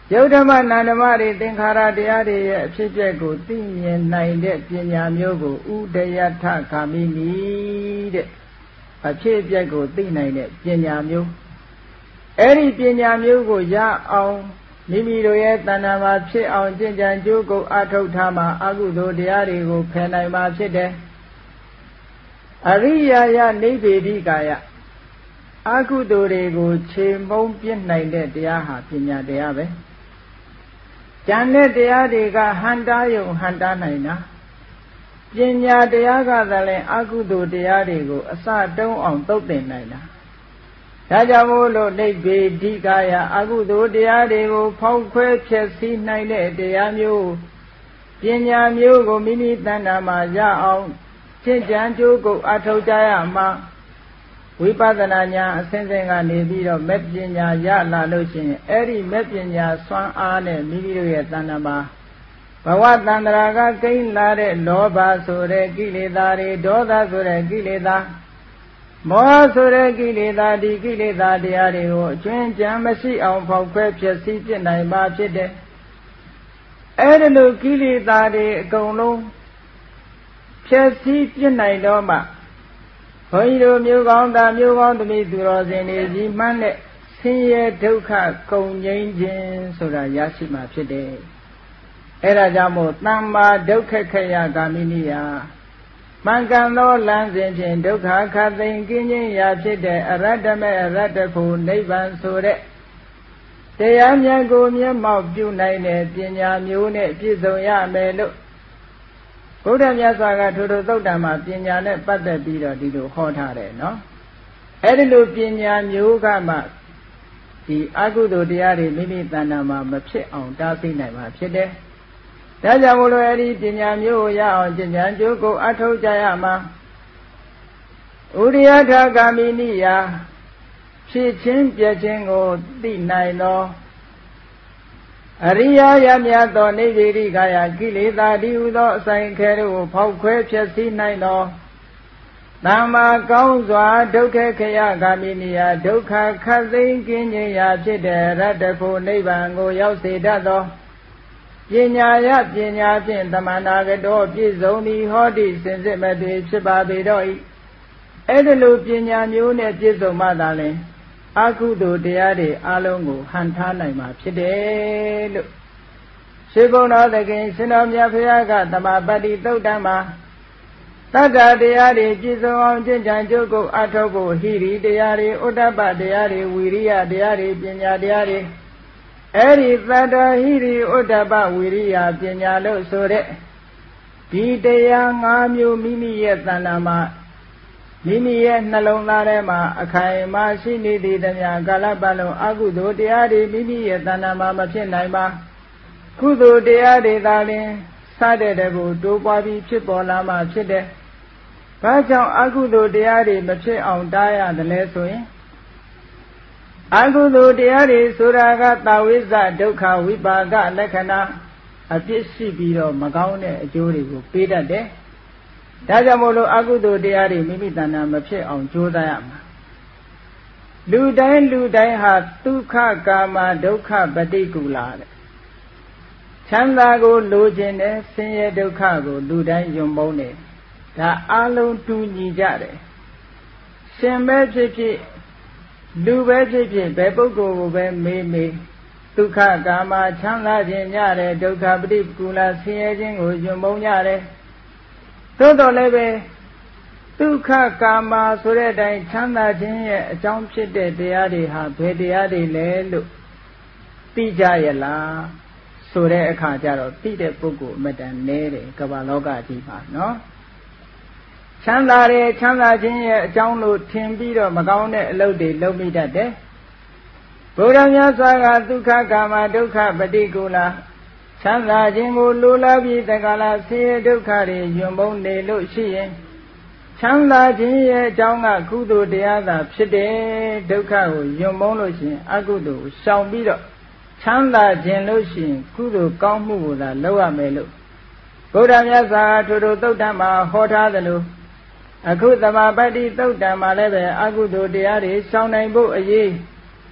ယုတ်ဓမ္မနန္ဓမတွေသင်္ခါရတရားတွေရဲ့အဖြစ်အပျက်ကိုသိမြင်နိုင်တဲ့ပညာမျိုးကိုဥဒယထဂာမိနိတဲ့အဖြစ်အပျက်ကိုသိနိုင်တဲ့ပညာမျိုးအဲ့ဒီပညာမျိုးကိုရအောင်မိမိတို့ရဲ့တဏ္ဍာမှာဖြစ်အောင်ကျင့်ကြံကြိုးကုပ်အထောက်ထားမှာအကုသိုလ်တရားတွေကိုဖယ်နိုင်မှာဖြစ်တယ်အရိယာယနိဗ္ဗေဒိကာယအကုသိုလ်တွေကိုခြေမုံပြစ်နိုင်တဲ့တရားဟာပညာတရားပဲဉာဏ်နဲ့တရားတွေကဟန်တာယုံဟန်တာနိုင်တာပညာတရားကသာလဲအကုသိုလ်တရားတွေကိုအစတုံးအောင်သုတ်သင်နိုင်တာဒါကြောင့်မို့လို့နိဗ္ဗေဒိကာယအကုသိုလ်တရားတွေကိုဖောက်ခွဲဖျက်ဆီးနိုင်တဲ့တရားမျိုးပညာမျိုးကိုမိမိတဏ္ဍာမှာရအောင်ကျင့်ကြံကြိုးကုပ်အထောက်ကြရမှာဝိပဿနာဉာဏ်အစဉ်စဉ်ကနေပြီးတော့မဲ့ပညာရလာလို့ရှိရင်အဲ့ဒီမဲ့ပညာစွမ်းအားနဲ့မိမိတို့ရဲ့တဏ္ဍာမှာဘဝတန္တရာကကိန်းလာတဲ့လောဘဆိုတဲ့ကိလေသာတွေဒေါသဆိုတဲ့ကိလေသာမောဟဆိုတဲ့ကိလေသာဒီကိလေသာတရားတွေကိုအကျွင်းကြံမရှိအောင်ဖောက်ခွဲဖြစ်စီပြနိုင်မှာဖြစ်တယ်အဲ့ဒီလိုကိလေသာတွေအကုန်လုံးဖြစ်စီပြနိုင်တော့မှဘုန်းကြီးတို့မျိုးကောင်းသားမျိုးကောင်းသမီးသူတော်စင်တွေကြီးမှန်းတဲ့ဆင်းရဲဒုက္ခကုန်ငြိမ်းခြင်းဆိုတာရရှိမှာဖြစ်တယ်အဲ့ဒါကြောင့်မို့တမ္မာဒုက္ခခယဂာမိနိယမှန်ကန်သောလမ်းစဉ်ဖြင့်ဒုက္ခခတ်သိမ်းကင်းခြင်းရာဖြစ်တဲ့အရတ္တမေအရတ္တဖို့နိဗ္ဗာန်ဆိုတဲ့တရားမြတ်ကိုမျက်မှောက်ပြုနိုင်တဲ့ပညာမျိုးနဲ့ပြည့်စုံရမယ်လို့ဘုရားမြတ်စွာကထိုထိုသုတ်တံမှာပညာနဲ့ပတ်သက်ပြီးတော့ဒီလိုဟောထားတယ်နော်အဲ့ဒီလိုပညာမျိုးကမှဒီအကုသိုလ်တရားတွေမိမိတဏ္ဍာမှာမဖြစ်အောင်တားဆီးနိုင်မှာဖြစ်တယ်ဒါကြောင့်မို့လို့အဲ့ဒီပညာမျိုးကိုရအောင်ကျင့်ကြံကြိုးကိုအထောက်ကြရမှာဥရိယထာဂာမိနိယဖြစ်ချင်းပြည့်ချင်းကိုသိနိုင်သောအရိယာယမြတ်သောနိဗ္ဗေဒိကာယကိလေသာဒီဟုသောအဆိုင်ခဲတို့ကိုဖောက်ခွဲဖျက်ဆီးနိုင်သောသမ္မာကောင်းစွာဒုက္ခခယဂာမိနိယဒုက္ခခတ်သိမ်းကင်းခြင်းရာဖြစ်တဲ့ရတ္တဖို့နိဗ္ဗာန်ကိုရောက်စေတတ်သောပညာယပညာဖြင့်သမန္နာကတော်ပြည့်စုံသည်ဟောတိစင်စစ်မသွေဖြစ်ပါပေတော့၏အဲ့ဒီလိုပညာမျိုးနဲ့ပြည့်စုံမှသာလျှင်အကုသိုလ်တရားတွေအလုံးကိုဟန်ထားနိုင်မှာဖြစ်တယ်လို့ရှင်ဘုန်းတော်သခင်ရှင်တော်မြတ်ဖရာကသမပတ္တိသုတ်တံမှာတတ္တတရားတွေပြည့်စုံအောင်ကျင့်ကြံကြိုးကုပ်အထောက်ဖို့ဟိရိတရားတွေဥဒ္ဒပတရားတွေဝီရိယတရားတွေပညာတရားတွေအဲ့ဒီသတ္တဟိရိဥဒ္ဒပဝီရိယပညာလို့ဆိုတဲ့ဒီတရား၅မျိုးမိမိရဲ့တဏ္ဍာမှာမိမိရဲ့နှလုံးသားထဲမှာအခိုင်အမာရှိနေသည့်တည်းများကာလပတ်လုံးအကုသိုလ်တရားတွေမိမိရဲ့တဏ္ဍာမှာမဖြစ်နိုင်ပါကုသိုလ်တရားတွေသာလျှင်စတဲ့တကူတိုးပွားပြီးဖြစ်ပေါ်လာမှဖြစ်တယ်။ဘာကြောင့်အကုသိုလ်တရားတွေမဖြစ်အောင်တားရတယ်လဲဆိုရင်အကုသိုလ်တရားတွေဆိုတာကတာဝိဇ္ဇဒုက္ခဝိပါကလက္ခဏာအပြစ်ရှိပြီးတော့မကောင်းတဲ့အကျိုးတွေကိုပေးတတ်တယ်။ဒါကြောင့်မို့လို့အကုသိုလ်တရားတွေမိမိတဏ္ဍာမဖြစ်အောင်ကြိုးစားရမှာ။လူတိုင်းလူတိုင်းဟာဒုက္ခကာမဒုက္ခပฏิကူလာတဲ့ချမ်းသာကိုလိုချင်တယ်ဆင်းရဲဒုက္ခကိုလူတိုင်းယုံမုန်းတယ်ဒါအလုံးတူညီကြတယ်။ရှင်ပဲဖြစ်ဖြစ်လူပဲဖြစ်ဖြစ်ဘယ်ပုဂ္ဂိုလ်ကိုပဲမေးမေးဒုက္ခကာမချမ်းသာခြင်းညတယ်ဒုက္ခပฏิကူလာဆင်းရဲခြင်းကိုယုံမုန်းကြတယ်သို့တော်လည်းပဲဒုက္ခကာမဆိုတဲ့အတိုင်းချမ်းသာခြင်းရဲ့အကြောင်းဖြစ်တဲ့တရားတွေဟာဘယ်တရားတွေလဲလို့သိကြရဲ့လားဆိုတဲ့အခါကျတော့သိတဲ့ပုဂ္ဂိုလ်အမတန်နည်းတယ်ကမ္ဘာလောကကြီးမှာနော်ချမ်းသာတယ်ချမ်းသာခြင်းရဲ့အကြောင်းလို့ထင်ပြီးတော့မကောင်းတဲ့အလုပ်တွေလုပ်မိတတ်တယ်ဗုဒ္ဓမြတ်စွာကဒုက္ခကာမဒုက္ခပฏิကူလာချမ်းသာခြင်းကိုလိုလားပြီးတက္ကလာဆင်းရဲဒုက္ခတွေယွံမုန်းနေလို့ရှိရင်ချမ်းသာခြင်းရဲ့အကြောင်းကကုသိုလ်တရားသာဖြစ်တယ်ဒုက္ခကိုယွံမုန်းလို့ရှိရင်အကုသိုလ်ကိုရှောင်ပြီးတော့ချမ်းသာခြင်းလို့ရှိရင်ကုသိုလ်ကောင်းမှုကိုသာလုပ်ရမယ်လို့ဗုဒ္ဓမြတ်စွာထိုထိုသုတ်တံမှာဟောထားသလိုအခုသမပတ္တိသုတ်တံမှာလည်းပဲအကုသိုလ်တရားတွေရှောင်နိုင်ဖို့အရေးတ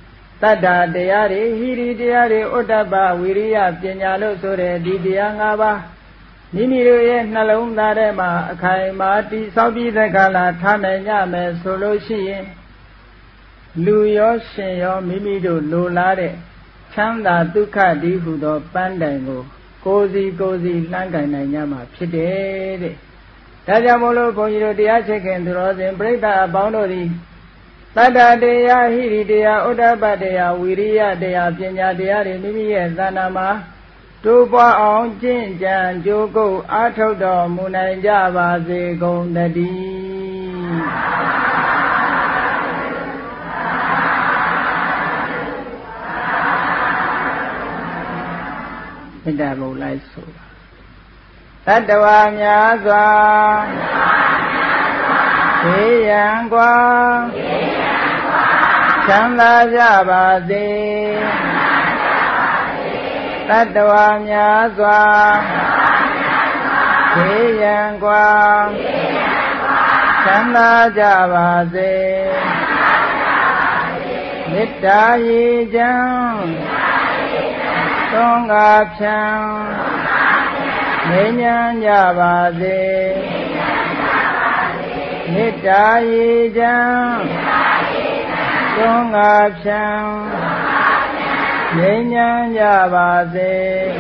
Tata Deyari, Hiri Deyari, Utaba, Viriya, Pinyalo Sore, Didiangaba, Nimiru, Nalum Darema, Kaimati, Sabi the Gala, Tamanyame, Soloshi, Luyo, Sheyo, Mimido, Lulare, Chanda, Duka, Dihudo, Pandango, Cozy, Cozy, Langa, Yama, Pide. Tajamolo, Ponyo, the Achekan, the Rose, and Breda, Boundary. Tata Deya, Hiri Deya, Udaba Deya, Viriya Deya, Pinya Deya, Mimi, Zanama, Tupa on Jinjan, Joko, Atodo, Munajava, Zego, Nadi. Midabo like so. Tatawa Nyazwa, Eyangwa. Chanda Jabade Tatawa Nyazwa Eyangwa Chanda Jabade Nitta Yijan Tonga Pyan Nenyan Jabade Nitta Yijan Tonga Pyan Nenyan Jabade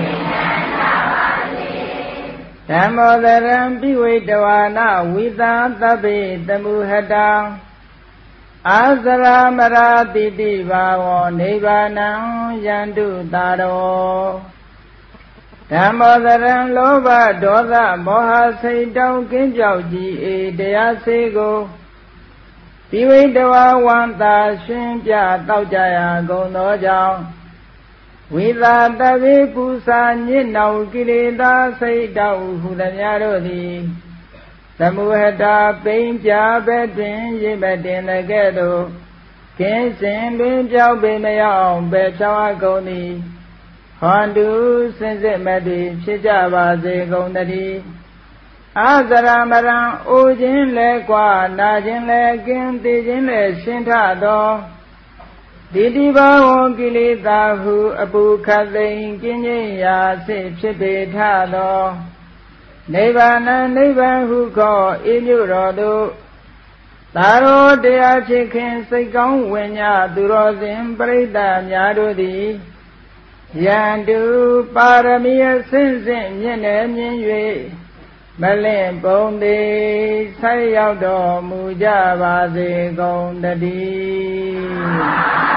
Damodaram Biwitawana Vida Tabi Tamuhada Azara Marati Diva Nivanam Yandu Taro Damodaram Loba Doda Moha Saitau Kinjauji Edeyasego Biwitawa Wanta Shimpya Taujaya Gono Jao Vida Tabi Kusa Nino Kirita Saitau Hudanyarodi Samuhata Pimpya Betin Yibetin Legedo Kinsin Bimpya Bimaya Bechawa Goni Hondu Sinse Medi Chijaba Zegonadi Azara Maran Ujin Lekwa Najin Lekin Tijin Le Shintado Didiba Wongilita Hu Abu Kazain Kinya Si Chipitado Nevana Neva Hu Ko Ilurodo Taro Dea Chicken Sikon Winya Durozin Brida Nyadudi Yandu Paramia Sinsin Yene Yue Malin Bondi Sayado Mujaba Zegondadi